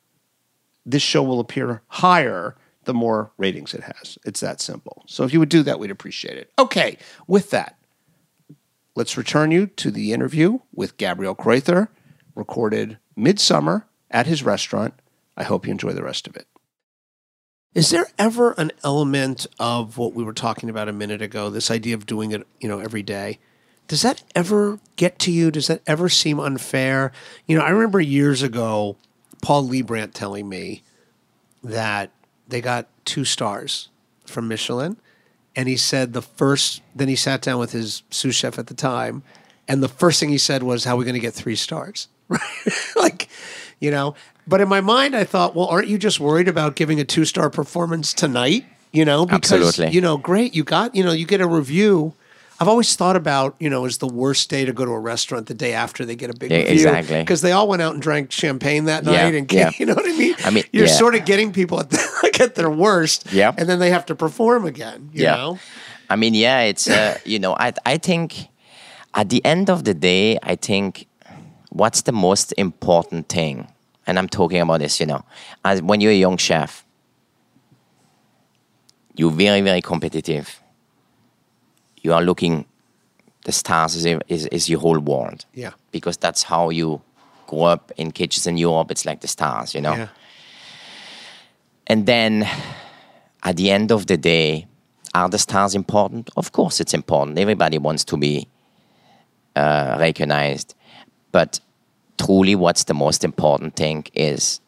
S1: This show will appear higher the more ratings it has. It's that simple. So if you would do that, we'd appreciate it. Okay, with that, let's return you to the interview with Gabriel Kreuther, recorded midsummer at his restaurant. I hope you enjoy the rest of it.
S3: Is there ever an element of what we were talking about a minute ago, this idea of doing it, you know, every day? Does that ever get to you? Does that ever seem unfair? You know, I remember years ago, Paul Liebrandt telling me that they got two stars from Michelin. And he said the first, then he sat down with his sous chef at the time. And the first thing he said was, how are we going to get three stars? Right? Like, you know, but in my mind, I thought, well, aren't you just worried about giving a two-star performance tonight? You know, because,
S6: Absolutely.
S3: you know, great, you got, you know, you get a review. I've always thought about, you know, is the worst day to go to a restaurant the day after they get a big
S6: Yeah,
S3: review.
S6: exactly.
S3: Because they all went out and drank champagne that
S6: Yeah,
S3: night. And
S6: yeah.
S3: you know what I mean?
S6: I mean,
S3: You're
S6: yeah.
S3: sort of getting people at, the, like at their worst.
S6: Yeah.
S3: And then they have to perform again, you
S6: Yeah.
S3: know?
S6: I mean, yeah, it's, uh, you know, I, I think at the end of the day, I think what's the most important thing, and I'm talking about this, you know, as when you're a young chef, you're very, very competitive. You are looking, the stars is, is, is your whole world.
S3: Yeah.
S6: Because that's how you grew up in kitchens in Europe. It's like the stars, you know.
S3: Yeah.
S6: And then at the end of the day, are the stars important? Of course it's important. Everybody wants to be uh, recognized. But truly what's the most important thing is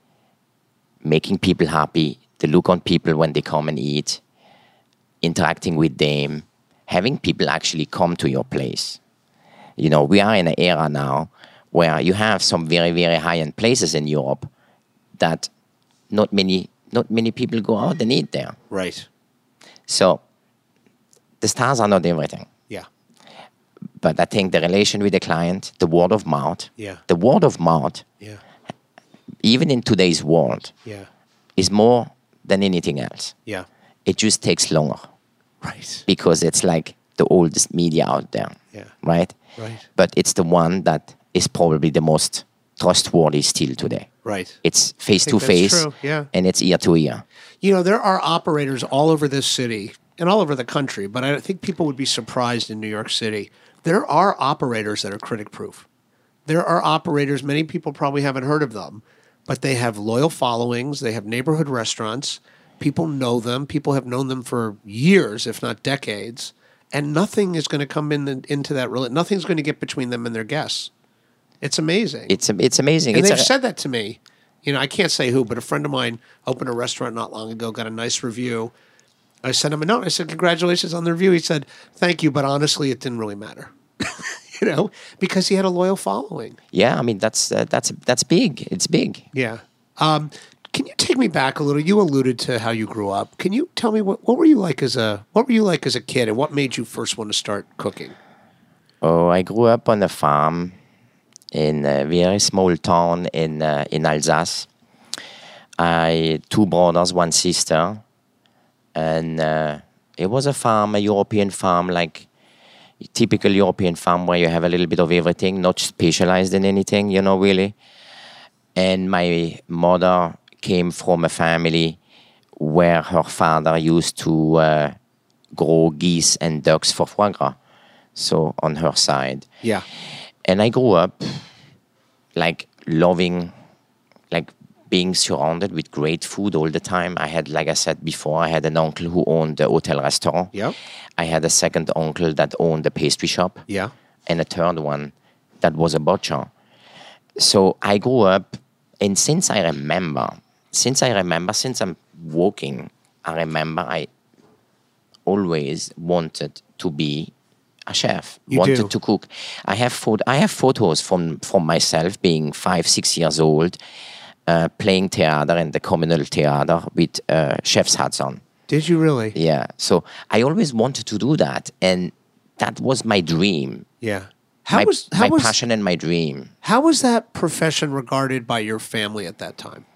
S6: making people happy, the look on people when they come and eat, interacting with them, having people actually come to your place. You know, we are in an era now where you have some very, very high-end places in Europe that not many, not many people go out and eat there.
S3: Right.
S6: So the stars are not everything.
S3: Yeah.
S6: But I think the relation with the client, the word of mouth,
S3: Yeah.
S6: the word of mouth,
S3: Yeah.
S6: even in today's world,
S3: Yeah.
S6: is more than anything else.
S3: Yeah.
S6: It just takes longer
S3: Right.
S6: because it's like the oldest media out there,
S3: Yeah.
S6: right?
S3: Right.
S6: But it's the one that is probably the most trustworthy still today.
S3: Right.
S6: It's face
S3: I
S6: to
S3: think that's
S6: face
S3: true, yeah.
S6: and it's ear to ear.
S3: You know, there are operators all over this city and all over the country, but I think people would be surprised in New York City. There are operators that are critic proof. There are operators, many people probably haven't heard of them, but they have loyal followings. They have neighborhood restaurants. People know them. People have known them for years, if not decades. And nothing is going to come in the, into that. rela- Nothing's going to get between them and their guests. It's amazing.
S6: It's it's amazing.
S3: And
S6: it's
S3: they've
S6: a-
S3: said that to me. You know, I can't say who, but a friend of mine opened a restaurant not long ago, got a nice review. I sent him a note. I said, congratulations on the review. He said, thank you, but honestly, it didn't really matter. You know, because he had a loyal following.
S6: yeah, I mean that's uh, that's that's big. It's big.
S3: Yeah. Um, can you take me back a little? You alluded to how you grew up. Can you tell me what, what were you like as a what were you like as a kid, and what made you first want to start cooking?
S6: Oh, I grew up on a farm in a very small town in uh, in Alsace. I two brothers, one sister, and uh, it was a farm, a European farm, like typical European farm where you have a little bit of everything, not specialized in anything, you know, really. And my mother came from a family where her father used to uh, grow geese and ducks for foie gras, so on her side.
S3: Yeah.
S6: And I grew up like loving, like being surrounded with great food all the time. I had, like I said before, I had an uncle who owned a hotel restaurant.
S3: Yeah.
S6: I had a second uncle that owned a pastry shop.
S3: Yeah.
S6: And a third one that was a butcher. So I grew up, and since I remember, since I remember, since I'm walking, I remember I always wanted to be a chef,
S3: You
S6: wanted
S3: do.
S6: to cook. I have phot- I have photos from, from myself being five, six years old, uh, playing theater in the communal theater with uh, chef's hats on.
S3: Did you really?
S6: Yeah, so I always wanted to do that, and that was my dream.
S3: Yeah. How
S6: my
S3: was how
S6: my
S3: was
S6: passion and my dream.
S3: how was that profession regarded by your family at that time?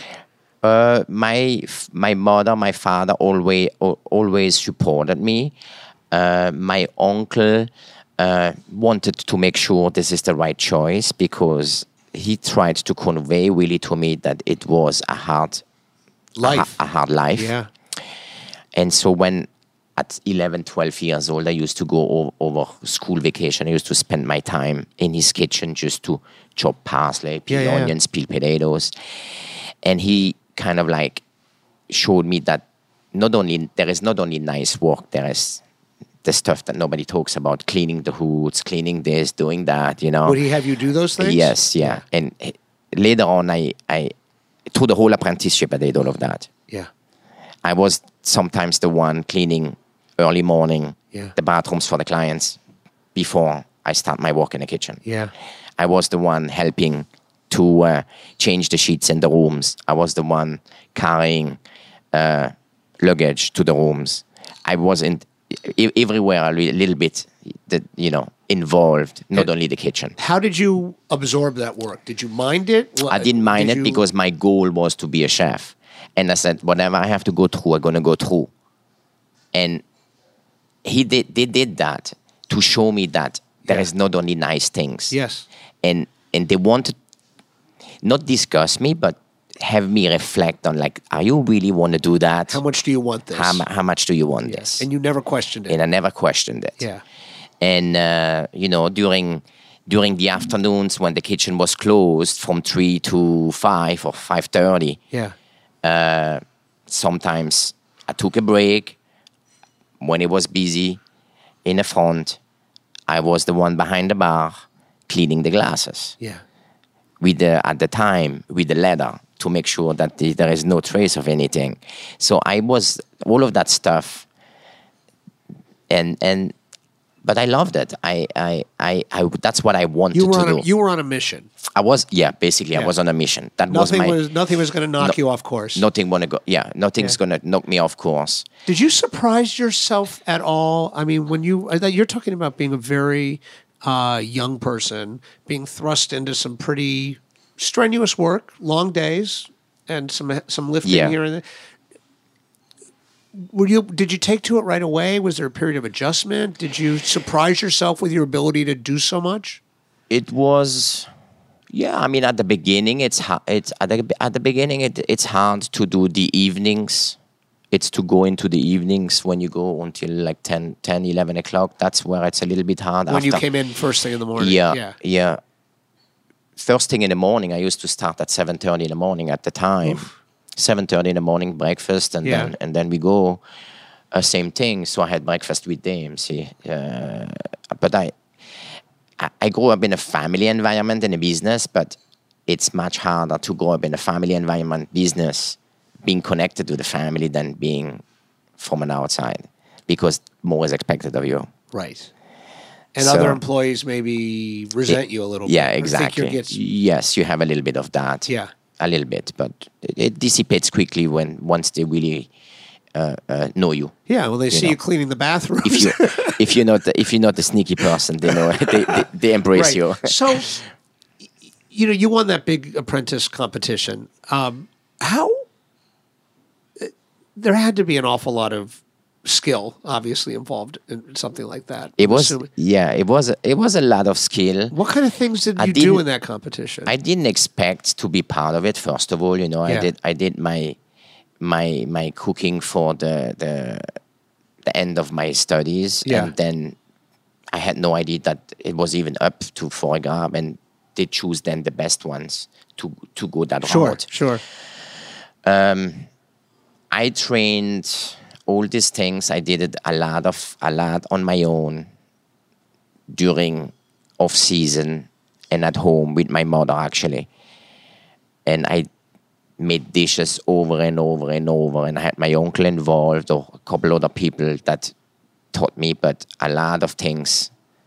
S6: Uh, my f- my mother, my father always al- always supported me. Uh, my uncle uh, wanted to make sure this is the right choice because he tried to convey really to me that it was a hard
S3: Life.
S6: a, a hard life.
S3: Yeah.
S6: And so when at eleven, twelve years old, I used to go o- over school vacation. I used to spend my time in his kitchen just to chop parsley, peel
S3: Yeah, yeah, yeah.
S6: onions, peel potatoes. And he kind of like showed me that not only there is not only nice work, there is the stuff that nobody talks about, cleaning the hoods, cleaning this, doing that, you know.
S3: Would he have you do those things?
S6: Yes, yeah. And eh, later on, I, I, through the whole apprenticeship, I did all of that.
S3: Yeah.
S6: I was sometimes the one cleaning early morning
S3: Yeah.
S6: the bathrooms for the clients before I start my work in the kitchen.
S3: Yeah.
S6: I was the one helping to uh, change the sheets in the rooms. I was the one carrying uh, luggage to the rooms. I was in e- everywhere a li- little bit, the, you know, involved, not only the kitchen.
S3: How did you absorb that work? Did you mind it?
S6: I didn't mind
S3: Did
S6: it
S3: you-
S6: because my goal was to be a chef. And I said, whatever I have to go through, I'm going to go through. And he did, they did that to show me that there
S3: Yeah.
S6: is not only nice things.
S3: Yes.
S6: And and they wanted not discuss me, but have me reflect on like, are you really want to do that?
S3: How much do you want this?
S6: How, mu- how much do you want this?
S3: And you never questioned it.
S6: And I never questioned it.
S3: Yeah.
S6: And uh, you know, during during the afternoons when the kitchen was closed from three to five or five thirty,
S3: Yeah.
S6: sometimes I took a break. When it was busy in the front, I was the one behind the bar cleaning the glasses
S3: Yeah.
S6: with the, at the time with the leather to make sure that the, there is no trace of anything. So I was all of that stuff, and and but I loved it. I I I, I that's what I wanted
S3: You were
S6: to
S3: on
S6: do.
S3: a, you were on a mission.
S6: I was yeah, basically
S3: Yeah.
S6: I was on a mission. That
S3: Nothing
S6: was my
S3: was nothing was going to knock
S6: No-
S3: you off course.
S6: nothing wanna go. Yeah, nothing's
S3: Yeah.
S6: gonna knock me off course.
S3: Did you surprise yourself at all? I mean, when you uh, you're talking about being a very uh, young person, being thrust into some pretty strenuous work, long days, and some some lifting
S6: Yeah.
S3: here and there. Were you? Did you take to it right away? Was there a period of adjustment? Did you surprise yourself with your ability to do so much?
S6: It was, yeah. I mean, at the beginning, it's ha- it's at the at the beginning, it, it's hard to do the evenings. It's to go into the evenings when you go until like ten, ten, eleven o'clock. That's where it's a little bit hard.
S3: When
S6: after.
S3: you came in first thing in the morning?
S6: Yeah,
S3: yeah.
S6: yeah. First thing in the morning, I used to start at seven thirty in the morning. At the time, seven thirty in the morning, breakfast, and
S3: Yeah.
S6: then and then we go. Uh, same thing. So I had breakfast with them. See, uh, but I, I I grew up in a family environment in a business, but it's much harder to grow up in a family environment business, being connected to the family than being from an outside, because more is expected of you.
S3: Right. And
S6: So-
S3: other employees maybe resent you a little
S6: Yeah,
S3: bit. or think
S6: exactly.
S3: you're gets-
S6: Yes, you have a little bit of that.
S3: Yeah.
S6: a little bit, but it, it dissipates quickly when once they really uh, uh, know you.
S3: Yeah, well, they see
S6: know.
S3: you cleaning the bathrooms.
S6: If you if you're not the, if you're not a sneaky person, they know they, they, they embrace
S3: right.
S6: you.
S3: So, y- you know, you won that big apprentice competition. Um, how there had to be an awful lot of skill, obviously, involved in something like that.
S6: It
S3: I'm
S6: was,
S3: assuming.
S6: yeah, it was, it was a lot of skill.
S3: What kind of things did
S6: I
S3: you do
S6: didn't-
S3: in that competition?
S6: I didn't expect to be part of it. First of all, you know,
S3: Yeah.
S6: I did, I did my, my, my cooking for the the, the end of my studies,
S3: Yeah.
S6: and then I had no idea that it was even up to Foregrab, and they choose then the best ones to to go that
S3: sure,
S6: route.
S3: sure.
S6: I trained all these things. I did it a lot of a lot on my own during off season and at home with my mother actually. And I made dishes over and over and over, and I had my uncle involved or a couple other people that taught me, but a lot of things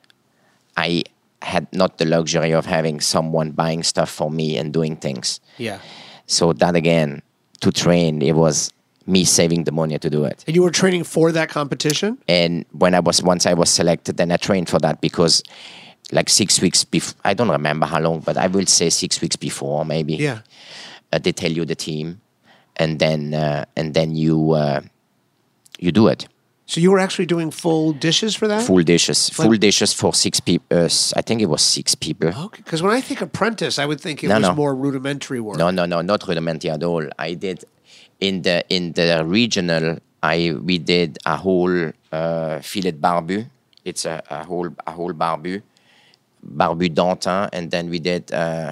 S6: I had not the luxury of having someone buying stuff for me and doing things.
S3: Yeah.
S6: So that again, to train, it was me saving the money to do it.
S3: And you were training for that competition?
S6: And when I was once I was selected, then I trained for that because, like six weeks before, I don't remember how long, but I will say six weeks before, maybe.
S3: Yeah.
S6: Uh, they tell you the team, and then uh, and then you uh, you do it.
S3: So you were actually doing full dishes for that?
S6: Full dishes, full dishes for six people. Uh, I think it was six people.
S3: Okay. Because when I think apprentice, I would think it
S6: No,
S3: was
S6: no.
S3: more rudimentary work.
S6: No, no, no, not rudimentary at all. I did in the in the regional. I we did a whole uh, filet barbu. It's a, a whole a whole barbu, barbu d'antin, and then we did uh,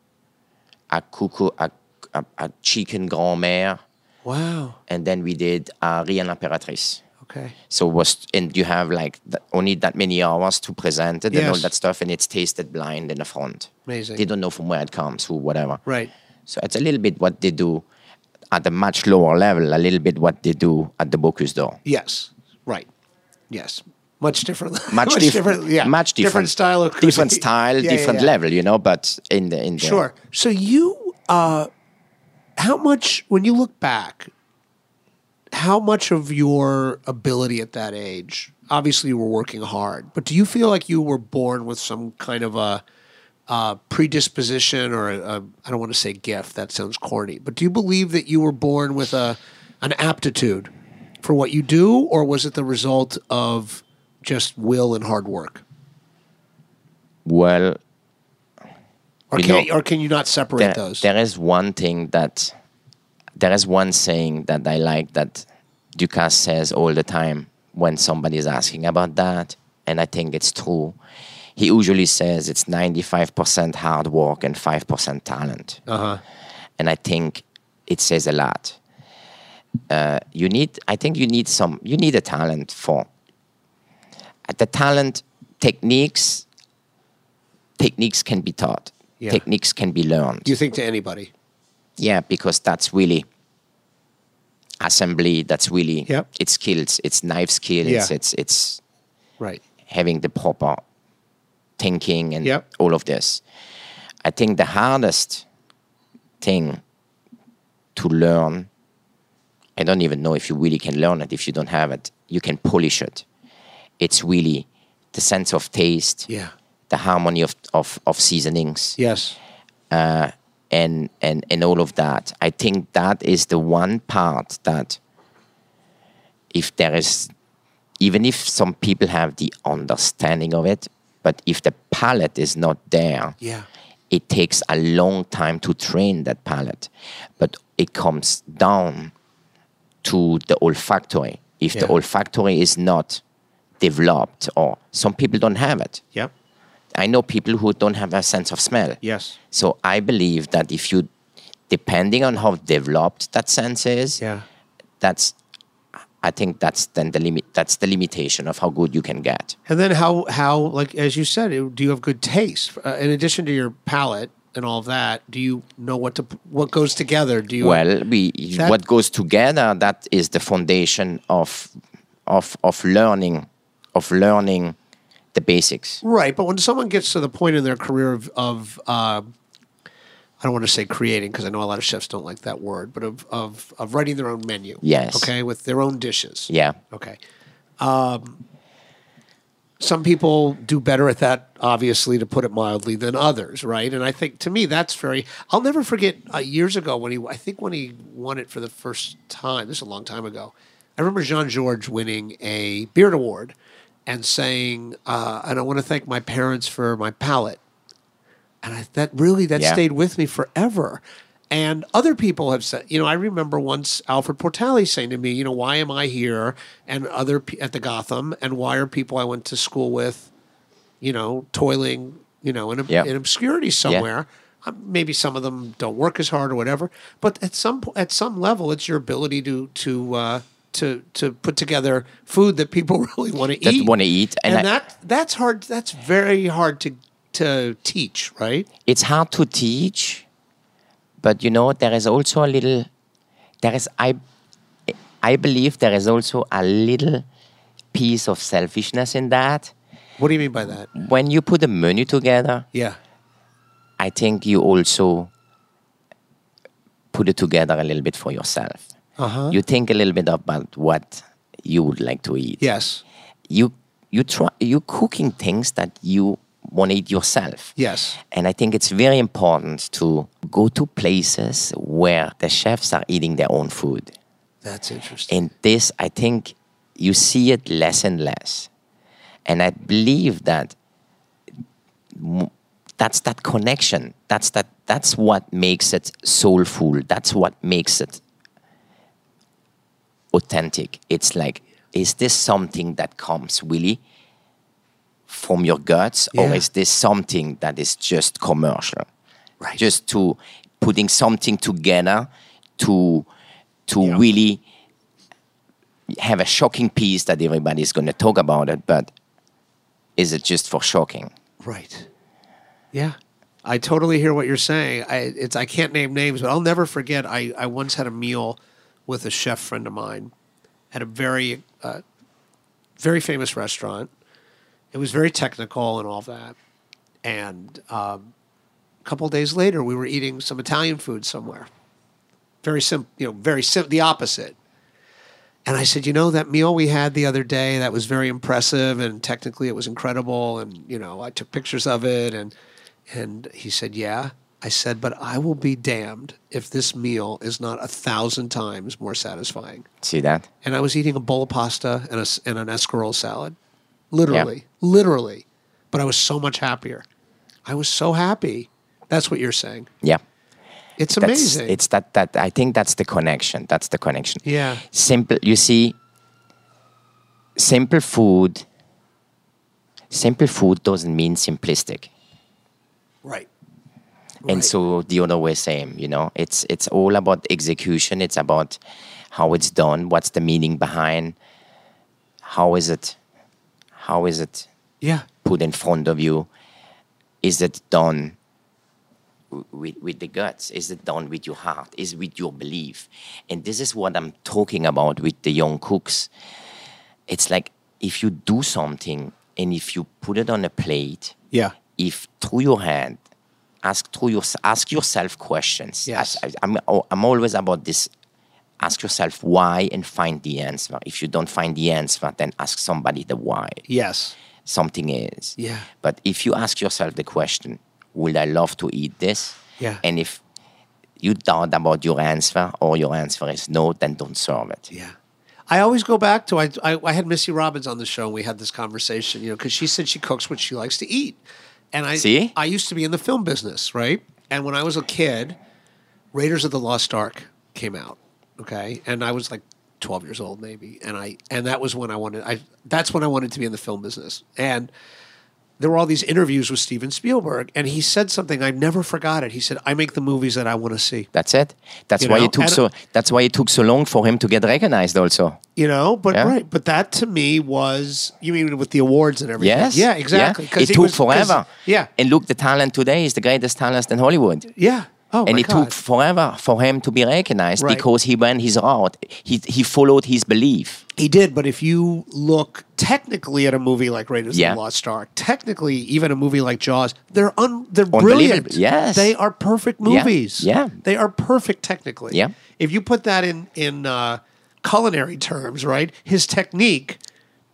S6: a cuckoo, a, a, a chicken grand-mère,
S3: Wow.
S6: and then we did a riz à l'impératrice.
S3: Okay.
S6: So it was and you have like th- only that many hours to present it and all
S3: Yes.
S6: that stuff, and it's tasted blind in the front.
S3: Amazing.
S6: They don't know from where it comes or whatever.
S3: Right.
S6: So it's a little bit what they do at a much lower level, a little bit what they do at the Bocuse d'Or.
S3: Yes. Right. Yes. Much different.
S6: Much, diff-
S3: different. Yeah.
S6: much different.
S3: Different style of
S6: different
S3: cuisine.
S6: style,
S3: Yeah, yeah,
S6: different
S3: yeah.
S6: level, you know. But in the in the
S3: Sure. So you, uh, how much, when you look back, how much of your ability at that age, obviously you were working hard, but do you feel like you were born with some kind of a, uh predisposition or a, a, I don't want to say gift, that sounds corny, but do you believe that you were born with a an aptitude for what you do, or was it the result of just will and hard work?
S6: well,
S3: Or
S6: You
S3: can,
S6: know,
S3: or can you not separate
S6: there,
S3: those?
S6: there is one thing that there is one saying that I like that Ducasse says all the time when somebody is asking about that, and I think it's true. He usually says it's ninety-five percent hard work and five percent talent.
S3: Uh-huh.
S6: And I think it says a lot. Uh, you need, I think you need some, you need a talent for, uh, the talent, techniques, techniques can be taught.
S3: Yeah.
S6: Techniques can be learned.
S3: Do you think to anybody?
S6: Yeah, because that's really assembly, that's really,
S3: Yep.
S6: it's skills, it's knife skills,
S3: Yeah.
S6: it's, it's
S3: Right.
S6: having the proper thinking and
S3: Yep.
S6: all of this. I think the hardest thing to learn, I don't even know if you really can learn it if you don't have it. You can polish it. It's really the sense of taste,
S3: Yeah.
S6: the harmony of, of, of seasonings,
S3: Yes.
S6: and, and, and all of that. I think that is the one part that if there is, even if some people have the understanding of it, but if the palate is not there,
S3: Yeah.
S6: it takes a long time to train that palate. But it comes down to the olfactory. If the
S3: Yeah.
S6: olfactory is not developed, or some people don't have it.
S3: Yep.
S6: I know people who don't have a sense of smell.
S3: Yes.
S6: So I believe that if you, depending on how developed that sense is,
S3: Yeah.
S6: that's, I think that's then the limit. That's the limitation of how good you can get.
S3: And then how how like as you said, it- do you have good taste? Uh, in addition to your palate and all of that, do you know what to what goes together? Do you
S6: Well, we
S3: That-
S6: what goes together, that is the foundation of of of learning of learning the basics.
S3: right? But when someone gets to the point in their career of of uh, I don't want to say creating because I know a lot of chefs don't like that word, but of of of writing their own menu.
S6: Yes.
S3: Okay, with their own dishes.
S6: Yeah.
S3: Okay. Um, some people do better at that, obviously, to put it mildly, than others, right? And I think, to me, that's very. I'll never forget uh, years ago when he, I think when he won it for the first time. This is a long time ago. I remember Jean Georges winning a Beard Award and saying, uh, "And I want to thank my parents for my palate." And I, that really that
S6: Yeah.
S3: stayed with me forever. And other people have said, you know, I remember once Alfred Portali saying to me, you know, why am I here and other pe- at the Gotham, and why are people I went to school with, you know, toiling, you know, in,
S6: Yeah.
S3: in obscurity somewhere? Um, maybe some of them don't work as hard or whatever, but at some po- at some level, it's your ability to to uh, to to put together food that people really want to
S6: That
S3: eat.
S6: wanna eat, and
S3: and,
S6: I-
S3: that that's hard. That's very hard to to teach, right?
S6: It's hard to teach, but you know there is also a little. There is I. I believe there is also a little piece of selfishness in that.
S3: What do you mean by that?
S6: When you put a menu together,
S3: Yeah.
S6: I think you also put it together a little bit for yourself.
S3: Uh-huh.
S6: You think a little bit about what you would like to eat.
S3: Yes.
S6: You you try you cooking things that you want to eat yourself.
S3: Yes.
S6: And I think it's very important to go to places where the chefs are eating their own food.
S3: That's interesting.
S6: And this, I think, you see it less and less. And I believe that m- that's that connection. That's that. That's what makes it soulful. That's what makes it authentic. It's like, is this something that comes really from your guts, or
S3: Yeah.
S6: is this something that is just commercial?
S3: Right.
S6: Just to putting something together to to
S3: Yeah.
S6: really have a shocking piece that everybody's going to talk about it, but is it just for shocking?
S3: Right. Yeah. I totally hear what you're saying. I it's I can't name names, but I'll never forget. I, I once had a meal with a chef friend of mine at a very uh, very famous restaurant. It was very technical and all that. And um, a couple of days later, we were eating some Italian food somewhere. Very simple, you know, very sim- the opposite. And I said, you know, that meal we had the other day, that was very impressive, and technically it was incredible. And, you know, I took pictures of it. And and he said, yeah. I said, but I will be damned if this meal is not a thousand times more satisfying.
S6: See that?
S3: And I was eating a bowl of pasta and, a, s- and an escarole salad. Literally. Literally. But I was so much happier. I was so happy. That's what you're saying.
S6: Yeah.
S3: It's
S6: That's,
S3: amazing.
S6: It's that, that, I think that's the connection. That's the connection.
S3: Yeah.
S6: Simple, you see, simple food, simple food doesn't mean simplistic.
S3: Right.
S6: And
S3: Right.
S6: so the other way, same, you know, it's it's all about execution. It's about how it's done. What's the meaning behind? How is it? How is it
S3: Yeah.
S6: put in front of you? Is it done w- with, with the guts? Is it done with your heart? Is it with your belief? And this is what I'm talking about with the young cooks. It's like if you do something and if you put it on a plate,
S3: Yeah.
S6: if through your hand, ask through your ask yourself questions.
S3: Yes.
S6: As- I'm I'm always about this. Ask yourself why and find the answer. If you don't find the answer, then ask somebody the why.
S3: Yes.
S6: Something is.
S3: Yeah.
S6: But if you ask yourself the question, would I love to eat this?
S3: Yeah.
S6: And if you doubt about your answer or your answer is no, then don't serve it.
S3: Yeah. I always go back to I, I I had Missy Robbins on the show and we had this conversation, you know, because she said she cooks what she likes to eat. And I
S6: See?
S3: I used to be in the film business, right? And when I was a kid, Raiders of the Lost Ark came out. Okay. And I was like twelve years old maybe. And I and that was when I wanted I that's when I wanted to be in the film business. And there were all these interviews with Steven Spielberg, and he said something I never forgot it. He said, I make the movies that I want to see.
S6: That's it. That's
S3: You
S6: why
S3: know,
S6: it took
S3: and-
S6: so. That's why it took so long for him to get recognized. Also,
S3: You know, but
S6: Yeah.
S3: right, but that to me was you mean with the awards and everything.
S6: yes,
S3: Yeah, exactly.
S6: Yeah. It
S3: he
S6: took
S3: was- 'cause-
S6: forever.
S3: Yeah.
S6: and look, the talent today is the greatest talent in Hollywood.
S3: Yeah. Oh
S6: and
S3: my
S6: it
S3: God.
S6: took forever for him to be recognized
S3: Right.
S6: because he went his route. He he followed his belief.
S3: He did, but if you look technically at a movie like Raiders
S6: Yeah.
S3: of the Lost Ark, technically even a movie like Jaws, they're un, they're
S6: Unbelievable.
S3: brilliant.
S6: Yes.
S3: They are perfect
S6: Yeah.
S3: movies.
S6: Yeah.
S3: They are perfect technically.
S6: Yeah.
S3: If you put that in in uh, culinary terms, right? His technique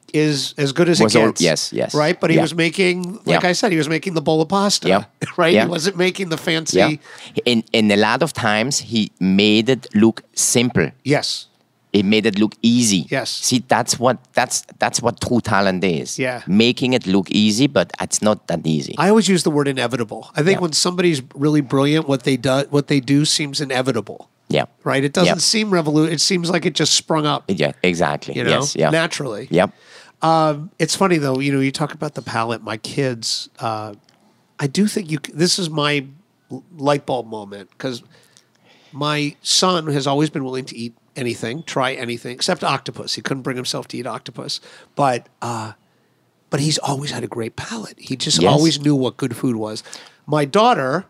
S3: is as good as
S6: Was
S3: it
S6: all-
S3: gets.
S6: yes, yes.
S3: Right? But he
S6: Yeah.
S3: was making, like
S6: Yeah.
S3: I said, he was making the bowl of pasta.
S6: Yeah.
S3: Right?
S6: Yeah.
S3: He wasn't making the fancy.
S6: Yeah. In in a lot of times he made it look simple.
S3: Yes.
S6: It made it look easy.
S3: Yes.
S6: See, that's what that's that's what true talent is.
S3: Yeah.
S6: Making it look easy, but it's not that easy.
S3: I always use the word inevitable. I think
S6: Yeah.
S3: when somebody's really brilliant, what they do, what they do seems inevitable.
S6: yeah.
S3: Right? It doesn't
S6: Yeah.
S3: seem revolu It seems like it just sprung up.
S6: Yeah. Exactly.
S3: You know,
S6: Yes. Yeah.
S3: naturally.
S6: Yep.
S3: Um, it's funny though. You know, you talk about the palate. My kids, uh, I do think you. c- This is my l- light bulb moment because my son has always been willing to eat anything, try anything except octopus. He couldn't bring himself to eat octopus, but uh, but he's always had a great palate. He just
S6: Yes.
S3: always knew what good food was. My daughter,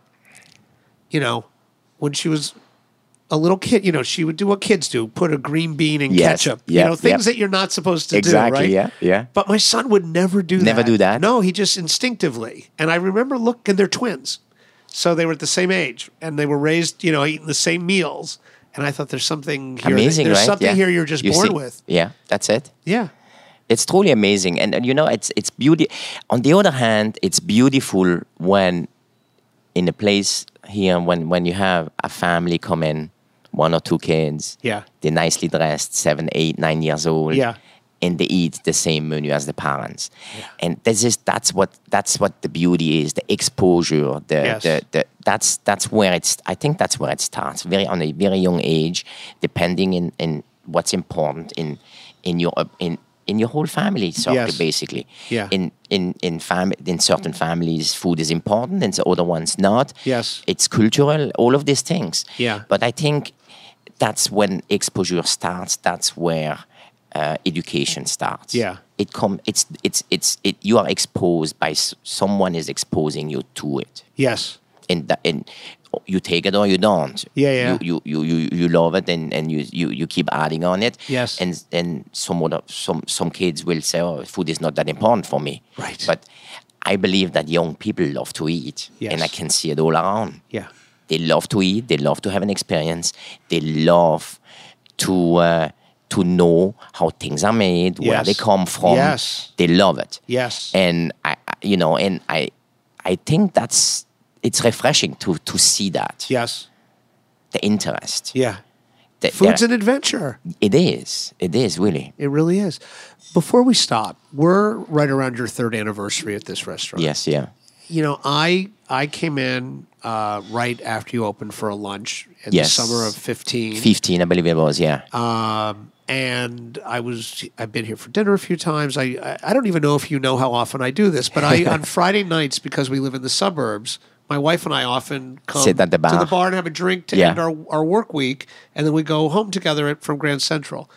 S3: you know, when she was a little kid, you know, she would do what kids do: put a green bean in
S6: Yes.
S3: ketchup. You
S6: Yep.
S3: know, things
S6: Yep.
S3: that you're not supposed to
S6: Exactly.
S3: do. Right?
S6: Yeah. Yeah.
S3: But my son would never do that.
S6: Never do that?
S3: No, he just instinctively. And I remember look, and they're twins. So they were at the same age and they were raised, you know, eating the same meals. And I thought there's something here. that-
S6: Amazing,
S3: there's
S6: right?
S3: something
S6: Yeah.
S3: here you're just
S6: You
S3: born
S6: see-
S3: with.
S6: Yeah. That's it.
S3: Yeah.
S6: It's truly amazing, and, and you know, it's it's beauty. On the other hand, it's beautiful when in a place here when when you have a family come in, one or two kids,
S3: Yeah.
S6: they're nicely dressed, seven, eight, nine years old,
S3: Yeah.
S6: and they eat the same menu as the parents, and this is that's what that's what the beauty is, the exposure, the,
S3: Yes.
S6: the the that's that's where it's. I think that's where it starts, very on a very young age, depending in in what's important in in your in in your whole family circle,
S3: Yes.
S6: basically.
S3: Yeah.
S6: In in in fam in certain families, food is important, and the other ones not.
S3: Yes.
S6: It's cultural. All of these things.
S3: Yeah.
S6: But I think that's when exposure starts. That's where uh, education starts.
S3: Yeah.
S6: It come. It's it's it's it. You are exposed by s- someone is exposing you to it,
S3: Yes.
S6: and that and you take it or you don't.
S3: Yeah, yeah.
S6: You you you you, you love it and, and you, you you keep adding on it.
S3: Yes.
S6: And and some other some some kids will say, oh, food is not that important for me.
S3: Right.
S6: But I believe that young people love to eat,
S3: Yes.
S6: and I can see it all around.
S3: Yeah.
S6: They love to eat. They love to have an experience. They love to uh, to know how things are made, where
S3: Yes.
S6: they come from.
S3: Yes.
S6: They love it.
S3: Yes.
S6: And I, I- you know, and I, I think that's it's refreshing to to see that
S3: Yes.
S6: the interest.
S3: Yeah.
S6: The-
S3: Food's
S6: the-
S3: an adventure.
S6: it is. It is really.
S3: It really is. Before we stop, we're right around your third anniversary at this restaurant.
S6: Yes. Yeah.
S3: You know, I I came in uh, right after you opened for a lunch in
S6: Yes.
S3: the summer of fifteen.
S6: Fifteen, I believe it was. Yeah.
S3: Um, and I was I've been here for dinner a few times. I, I I don't even know if you know how often I do this, but I on Friday nights, because we live in the suburbs, my wife and I often come
S6: Sit at the
S3: to
S6: bar.
S3: the bar and have a drink to
S6: Yeah.
S3: end our, our work week, and then we go home together at, from Grand Central.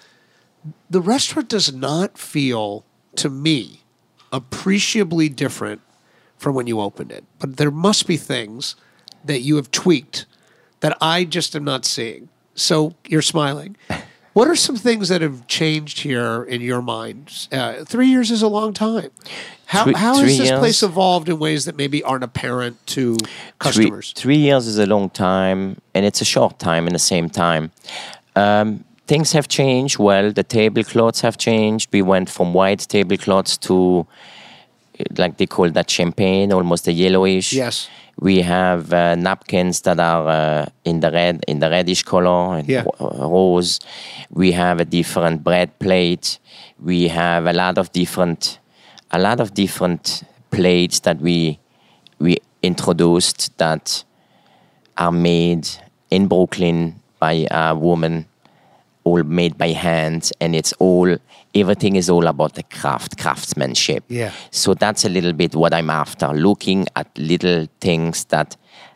S3: The restaurant does not feel, to me, appreciably different from when you opened it. But there must be things that you have tweaked that I just am not seeing. So you're smiling. What are some things that have changed here in your mind? Uh, three years is a long time. How,
S6: Three-
S3: how has
S6: three
S3: this
S6: years?
S3: place evolved in ways that maybe aren't apparent to customers?
S6: Three, three years is a long time, and it's a short time in the same time. Um, things have changed. Well, the tablecloths have changed. We went from white tablecloths to, uh, like they call that champagne, almost a yellowish.
S3: Yes.
S6: We have uh, napkins that are uh, in the red, in the reddish color, and
S3: Yeah.
S6: w- rose. We have a different bread plate. We have a lot of different, a lot of different plates that we we introduced that are made in Brooklyn by a woman, all made by hand, and it's all everything is all about the craft, craftsmanship.
S3: Yeah.
S6: So that's a little bit what I'm after, looking at little things that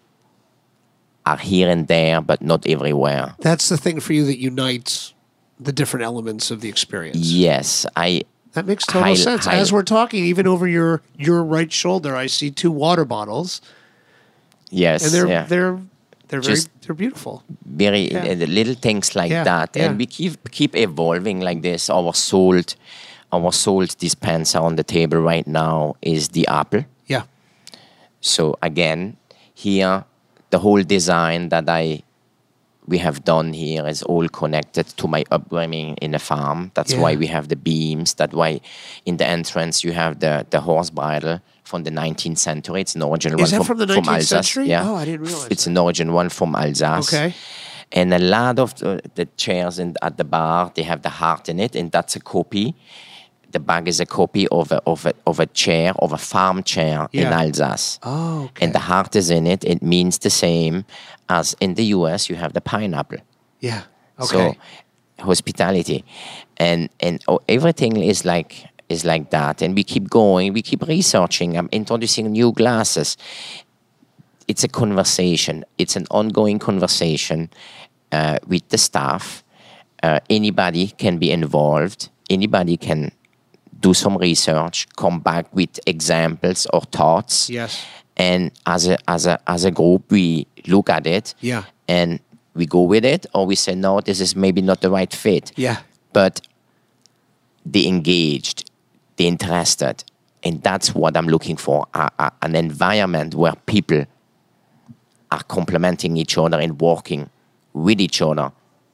S6: are here and there, but not everywhere.
S3: That's the thing for you that unites the different elements of the experience.
S6: Yes, I.
S3: That makes total
S6: High-
S3: sense.
S6: high-
S3: As we're talking, even over your your right shoulder, I see two water bottles,
S6: Yes,
S3: and they're
S6: yeah.
S3: they're they're very
S6: Just-
S3: they're beautiful.
S6: very
S3: Yeah.
S6: uh, the little things like
S3: Yeah,
S6: that,
S3: yeah.
S6: and we keep keep evolving like this. Our salt, our salt dispenser on the table right now is the apple.
S3: Yeah,
S6: So again, here the whole design that I we have done here is all connected to my upbringing in a farm. That's
S3: Yeah.
S6: why we have the beams. That's why in the entrance you have the, the horse bridle from the nineteenth century. It's an original
S3: Is
S6: one
S3: that from the nineteenth
S6: Alsace.
S3: century?
S6: Yeah.
S3: Oh, I didn't realize
S6: It's an original one from Alsace.
S3: Okay.
S6: And a lot of the, the chairs in, at the bar, they have the heart in it, and that's a copy. The bag is a copy of a, of a, of a chair, of a farm chair in
S3: Yeah.
S6: Alsace.
S3: Oh, okay.
S6: And the heart is in it. It means the same as in the U S you have the pineapple.
S3: Yeah. Okay.
S6: So hospitality, and and oh, everything is like is like that. And we keep going. We keep researching. I'm introducing new glasses. It's a conversation. It's an ongoing conversation uh, with the staff. Uh, anybody can be involved. Anybody can do some research, come back with examples or thoughts.
S3: Yes.
S6: And as a as a as a group, we look at it.
S3: Yeah.
S6: And we go with it, or we say no, this is maybe not the right fit.
S3: Yeah.
S6: But they engaged, they interested, and that's what I'm looking for: a, a, an environment where people are complementing each other and working with each other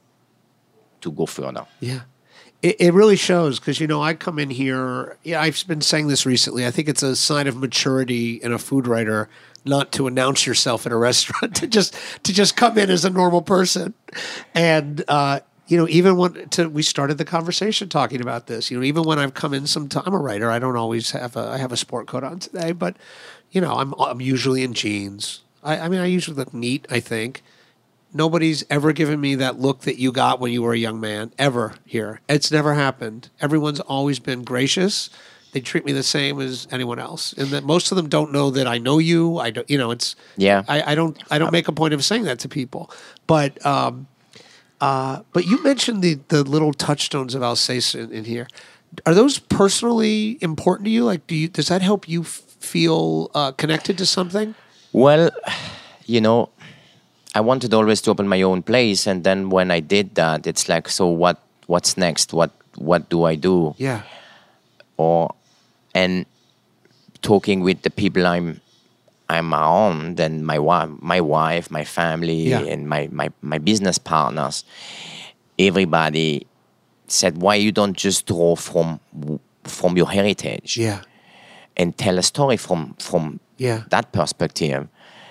S6: to go further.
S3: Yeah. It, it really shows because, you know, I come in here, yeah, I've been saying this recently. I think it's a sign of maturity in a food writer not to announce yourself at a restaurant, to just to just come in as a normal person. And, uh, you know, even when to, we started the conversation talking about this, you know, even when I've come in sometime, I'm a writer. I don't always have a, I have a sport coat on today, but, you know, I'm, I'm usually in jeans. I, I mean, I usually look neat, I think. Nobody's ever given me that look that you got when you were a young man, ever here. It's never happened. Everyone's always been gracious. They treat me the same as anyone else, and that most of them don't know that I know you. I don't, you know, it's
S6: Yeah.
S3: I, I don't I don't make a point of saying that to people, but um, uh, but you mentioned the the little touchstones of Alsace in, in here. Are those personally important to you? Like, do you does that help you f- feel uh, connected to something?
S6: Well, you know, I wanted always to open my own place, and then when I did that, it's like, so what? What's next? What What do I do?
S3: Yeah,
S6: Or and talking with the people I'm I'm around, and my wife, my wife, my family,
S3: Yeah.
S6: and my, my my business partners. Everybody said, why you don't just draw from from your heritage
S3: yeah,
S6: and tell a story from from
S3: Yeah.
S6: that perspective.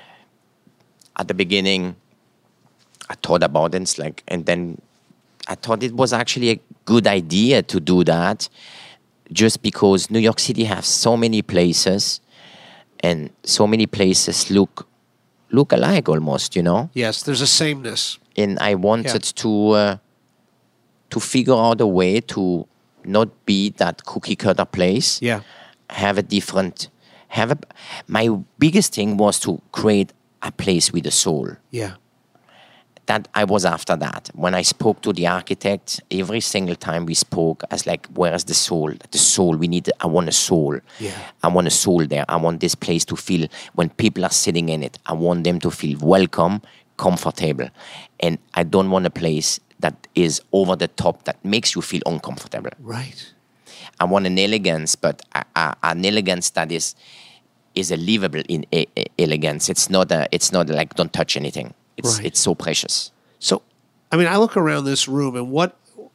S6: At the beginning, I thought about it, it's like, and then I thought it was actually a good idea to do that, just because New York City has so many places, and so many places look look alike almost, you know.
S3: yes. There's a sameness.
S6: And I wanted to uh, to figure out a way to not be that cookie cutter place.
S3: Yeah.
S6: Have a different. Have a. My biggest thing was to create a place with a soul.
S3: Yeah,
S6: That I was after that. When I spoke to the architect, every single time we spoke, I was like, where is the soul? The soul, we need, I want a soul.
S3: Yeah.
S6: I want a soul there. I want this place to feel, when people are sitting in it, I want them to feel welcome, comfortable. And I don't want a place that is over the top, that makes you feel uncomfortable.
S3: right.
S6: I want an elegance, but a, a, an elegance that is is a livable in e- e- elegance. It's not a, it's not like don't touch anything. It's
S3: Right.
S6: it's so precious.
S3: So, I mean, I look around this room, and what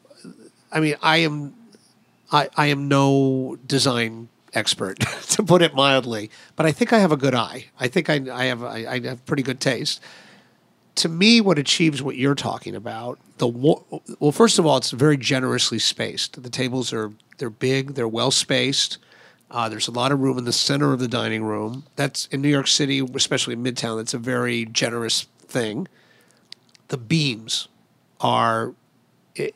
S3: I mean, I am, I, I am no design expert, to put it mildly, but I think I have a good eye. I think I, I have, I, I have pretty good taste. To me, what achieves what you're talking about, the wa- well, first of all, it's very generously spaced. The tables are they're big, they're well spaced. Uh, there's a lot of room in the center of the dining room. That's in New York City, especially in Midtown. That's a very generous thing. The beams are, I,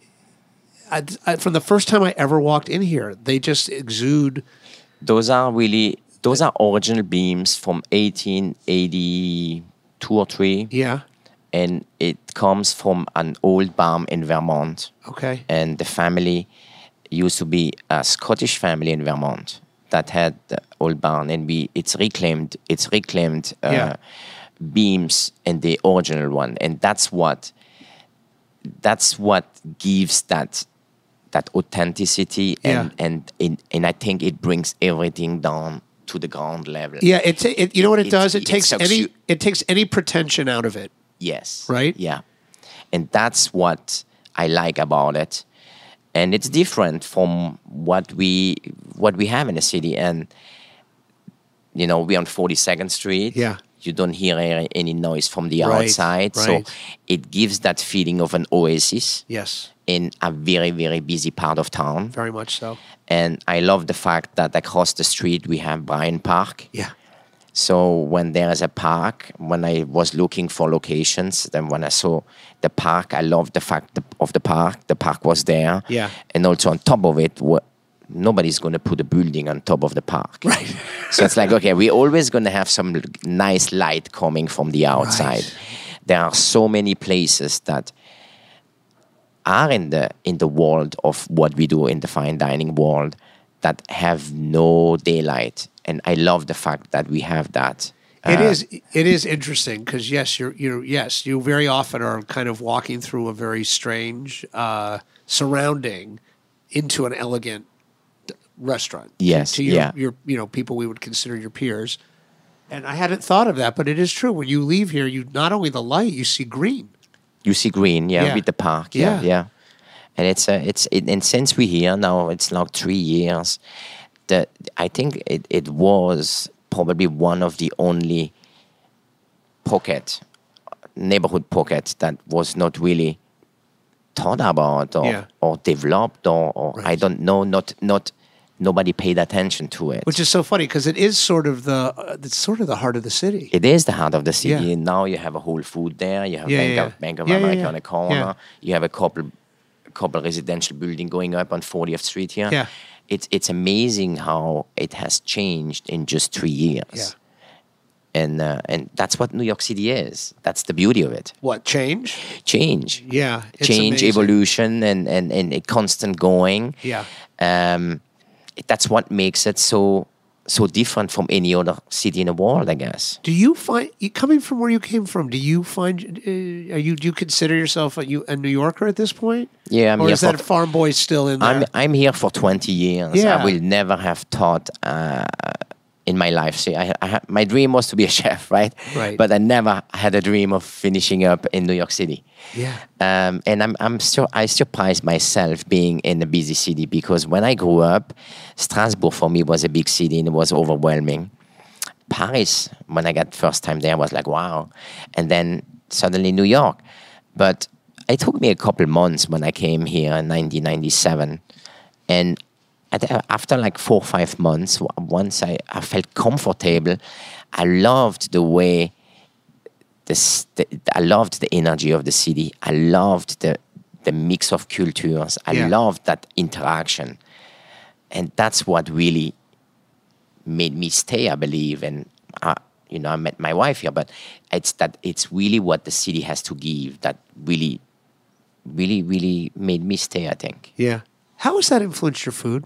S3: I, from the first time I ever walked in here, they just exude.
S6: Those are really those are original beams from eighteen eighty-two or three,
S3: Yeah.
S6: and it comes from an old barn in Vermont.
S3: Okay.
S6: And the family used to be a Scottish family in Vermont that had the old barn, and we it's reclaimed it's reclaimed uh,
S3: Yeah.
S6: beams in the original one, and that's what that's what gives that that authenticity, and
S3: Yeah.
S6: and, and and I think it brings everything down to the ground level.
S3: Yeah. It, ta- it you know what it,
S6: It-
S3: does? It,
S6: it
S3: takes
S6: sucks
S3: any
S6: you-
S3: it takes any pretension out of it.
S6: Yes.
S3: Right?
S6: Yeah. and that's what I like about it. And it's different from what we what we have in the city. And you know, we're on forty-second Street.
S3: Yeah.
S6: You don't hear any any noise from the
S3: Right,
S6: outside, so
S3: right.
S6: it gives that feeling of an oasis
S3: Yes,
S6: in a very, very busy part of town.
S3: very much so.
S6: And I love the fact that across the street we have Bryant Park.
S3: Yeah.
S6: So when there is a park, when I was looking for locations, then when I saw the park, I loved the fact of the park. The park was there.
S3: Yeah.
S6: And also on top of it, wa- nobody's going to put a building on top of the park.
S3: Right.
S6: So it's like, okay, we're always going to have some l- nice light coming from the outside.
S3: Right.
S6: There are so many places that are in the in the world of what we do in the fine dining world that have no daylight. And I love the fact that we have that.
S3: It
S6: Uh,
S3: is it is interesting because yes, you're you're yes, you very often are kind of walking through a very strange uh, surrounding into an elegant d- restaurant. to-
S6: Yes,
S3: to, your,
S6: yeah.
S3: your you know people we would consider your peers. And I hadn't thought of that, but it is true. When you leave here, you not only the light, you see green.
S6: You see green, yeah,
S3: Yeah.
S6: with the park, yeah,
S3: Yeah.
S6: yeah. And it's uh, it's it, and since we're here now, it's like three years. That I think it, it was probably one of the only pocket neighborhood pockets that was not really thought about or,
S3: Yeah.
S6: or developed or, or I
S3: Right.
S6: don't know, not not nobody paid attention to it.
S3: Which is so funny because it is sort of the uh, it's sort of the heart of the city.
S6: It is the heart of the city.
S3: Yeah.
S6: Now you have a Whole Food there. You have
S3: Yeah,
S6: Bank,
S3: yeah,
S6: of,
S3: yeah.
S6: Bank of
S3: Yeah, yeah,
S6: America
S3: yeah.
S6: on the corner.
S3: Yeah.
S6: You have a couple, couple residential building going up on fortieth Street here.
S3: Yeah.
S6: It's it's amazing how it has changed in just three years.
S3: Yeah.
S6: And uh, and that's what New York City is. That's the beauty of it.
S3: What change?
S6: Change.
S3: Yeah, it's
S6: Change,
S3: amazing.
S6: evolution, and and and a constant going.
S3: Yeah.
S6: Um, that's what makes it so so different from any other city in the world, I guess.
S3: Do you find you- coming from where you came from? Do you find uh, are you do you consider yourself a, you, a New Yorker at this point?
S6: Yeah, I'm
S3: or
S6: here
S3: is that
S6: for-
S3: farm boy still in there?
S6: I'm I'm here for twenty years.
S3: Yeah.
S6: I will never have thought uh, in my life. See, I, I ha- my dream was to be a chef, right?
S3: Right.
S6: But I never had a dream of finishing up in New York City.
S3: Yeah.
S6: Um, and I'm I'm still I surprised myself being in a busy city because when I grew up, Strasbourg for me was a big city and it was overwhelming. Paris, when I got first time there, was like wow, and then suddenly New York. But it took me a couple months when I came here in nineteen ninety-seven, and at, after like four or five months, w- once I, I felt comfortable, I loved the way. This, the, I loved the energy of the city. I loved the the mix of cultures. I
S3: Yeah.
S6: loved that interaction, and that's what really made me stay, I believe. And uh, you know, I met my wife here, but it's that it's really what the city has to give that really, really, really made me stay. I think.
S3: Yeah. How has that influenced your food?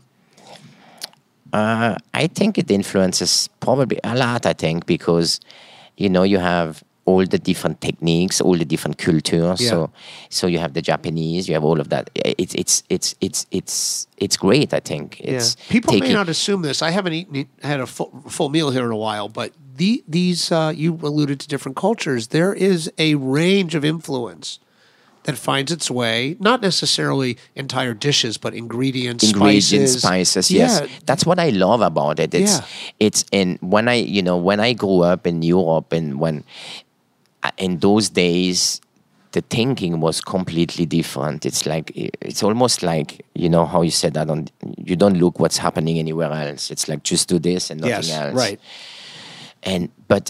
S6: Uh, I think it influences probably a lot. I think because you know you have all the different techniques, all the different cultures.
S3: Yeah.
S6: So, so you have the Japanese, you have all of that. It's it's it's it's it's it's great. I think it's
S3: yeah. People may
S6: taking-
S3: not assume this. I haven't eaten had a full, full meal here in a while, but the, these uh, you alluded to different cultures. There is a range of influence that finds its way, not necessarily entire dishes, but ingredients,
S6: ingredients,
S3: spices.
S6: spices.
S3: Yeah.
S6: Yes, that's what I love about it. It's
S3: Yeah.
S6: it's in when I you know when I grew up in Europe and when uh, in those days the thinking was completely different. It's like it's almost like you know how you said that on you don't look what's happening anywhere else. It's like just do this and nothing
S3: Yes,
S6: else.
S3: right.
S6: And but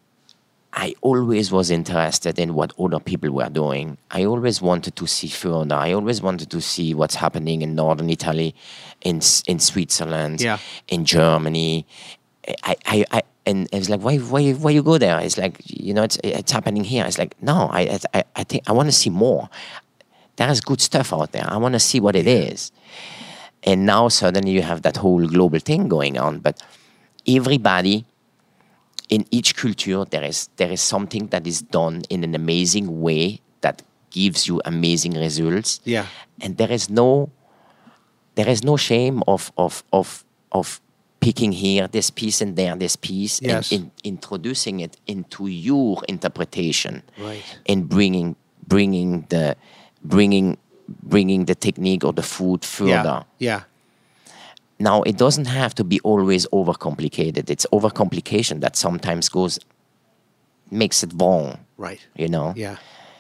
S6: I always was interested in what other people were doing. I always wanted to see further. I always wanted to see what's happening in northern Italy, in S- in Switzerland,
S3: Yeah.
S6: in Germany. I, I, I and it's like why why why you go there? It's like you know it's it's happening here. It's like no, I I, I think I want to see more. There is good stuff out there. I want to see what it is. And now suddenly you have that whole global thing going on. But everybody in each culture there is there is something that is done in an amazing way that gives you amazing results.
S3: Yeah.
S6: And there is no there is no shame of of of of picking here this piece and there this piece
S3: Yes.
S6: and in, introducing it into your interpretation
S3: Right.
S6: and bringing bringing the bringing bringing the technique or the food further.
S3: Yeah. Yeah.
S6: Now, it doesn't have to be always overcomplicated. It's overcomplication that sometimes goes, makes it wrong.
S3: Right.
S6: You know?
S3: Yeah.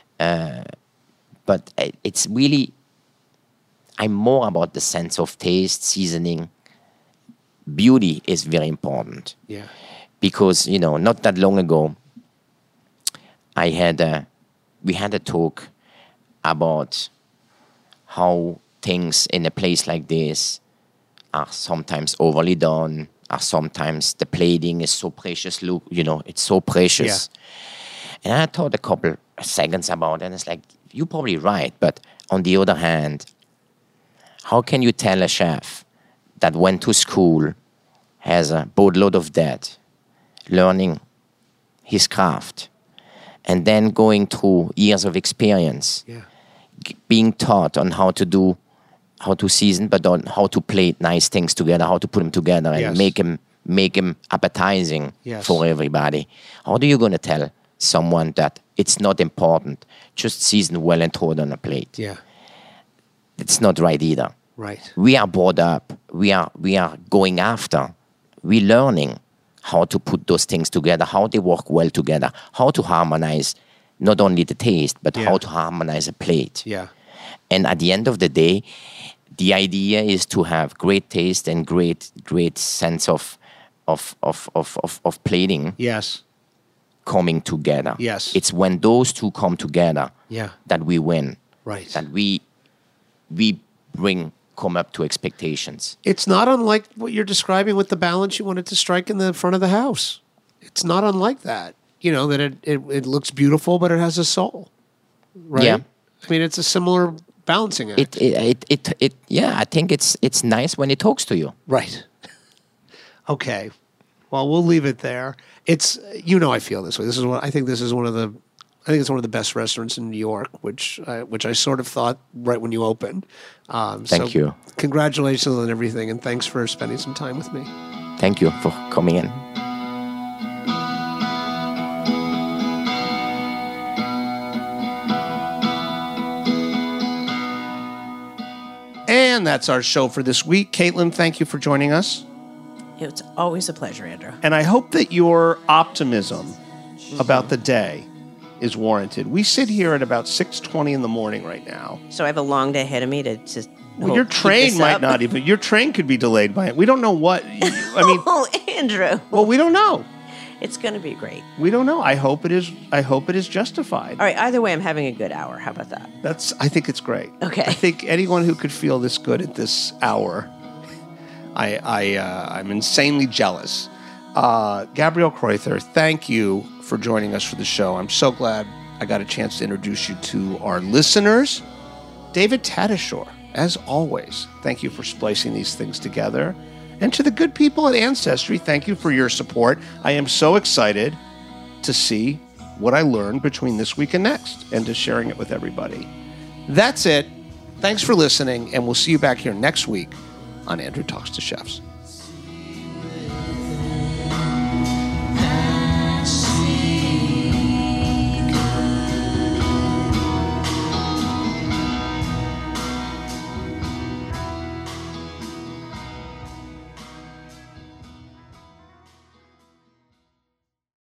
S6: But uh, it's really, I'm more about the sense of taste, seasoning. Beauty is very important.
S3: Yeah.
S6: Because, you know, not that long ago, I had a, we had a talk about how things in a place like this are sometimes overly done, are sometimes the plating is so precious, look, you know, it's so precious. Yeah. And I thought a couple seconds about it, and it's like, you're probably right, but on the other hand, how can you tell a chef that went to school, has a boatload of debt, learning his craft, and then going through years of experience,
S3: Yeah.
S6: g- being taught on how to do, how to season, but on how to plate nice things together, how to put them together and
S3: Yes.
S6: make them make them appetizing
S3: Yes.
S6: for everybody. How are you going to tell someone that it's not important, just season well and throw it on a plate?
S3: Yeah.
S6: It's not right either.
S3: Right.
S6: We are brought up. We are we are going after. We're learning how to put those things together, how they work well together, how to harmonize not only the taste, but
S3: Yeah.
S6: how to harmonize a plate.
S3: Yeah.
S6: And at the end of the day, the idea is to have great taste and great great sense of of of of of, of plating
S3: Yes.
S6: coming together.
S3: Yes.
S6: It's when those two come together
S3: Yeah.
S6: that we win.
S3: Right.
S6: That we we bring come up to expectations.
S3: It's not unlike what you're describing with the balance you wanted to strike in the front of the house. It's not unlike that. You know, that it, it, it looks beautiful, but it has a soul. Right?
S6: Yeah.
S3: I mean, it's a similar balancing act.
S6: It, it, it, it, it, yeah, I think it's it's nice when it talks to you.
S3: Right. Okay. Well, we'll leave it there. It's, you know, I feel this way. This is what I think. This is one of the, I think it's one of the best restaurants in New York, which I, which I sort of thought right when you opened. Um,
S6: Thank
S3: so
S6: you.
S3: Congratulations on everything, and thanks for spending some time with me.
S6: Thank you for coming in.
S1: And that's our show for this week. Caitlin, thank you for joining us.
S14: It's always a pleasure, Andrew.
S1: And I hope that your optimism about the day is warranted. We sit here at about six twenty in the morning right now.
S14: So I have a long day ahead of me to just.
S1: Well, your
S14: keep
S1: train
S14: this
S1: might
S14: up.
S1: not even, your train could be delayed by it. We don't know what, I mean,
S14: Oh, Andrew.
S1: well, we don't know.
S14: It's going to be great.
S1: We don't know. I hope it is, I hope it is justified.
S14: All right. Either way, I'm having a good hour. How about that?
S1: That's, I think it's great.
S14: Okay.
S1: I think anyone who could feel this good at this hour, I, I, uh, I'm insanely jealous. Uh, Gabrielle Kreuther, thank you for joining us for the show. I'm so glad I got a chance to introduce you to our listeners. David Tatasciore, as always, thank you for splicing these things together. And to the good people at Ancestry, thank you for your support. I am so excited to see what I learned between this week and next, and to sharing it with everybody. That's it. Thanks for listening, and we'll see you back here next week on Andrew Talks to Chefs.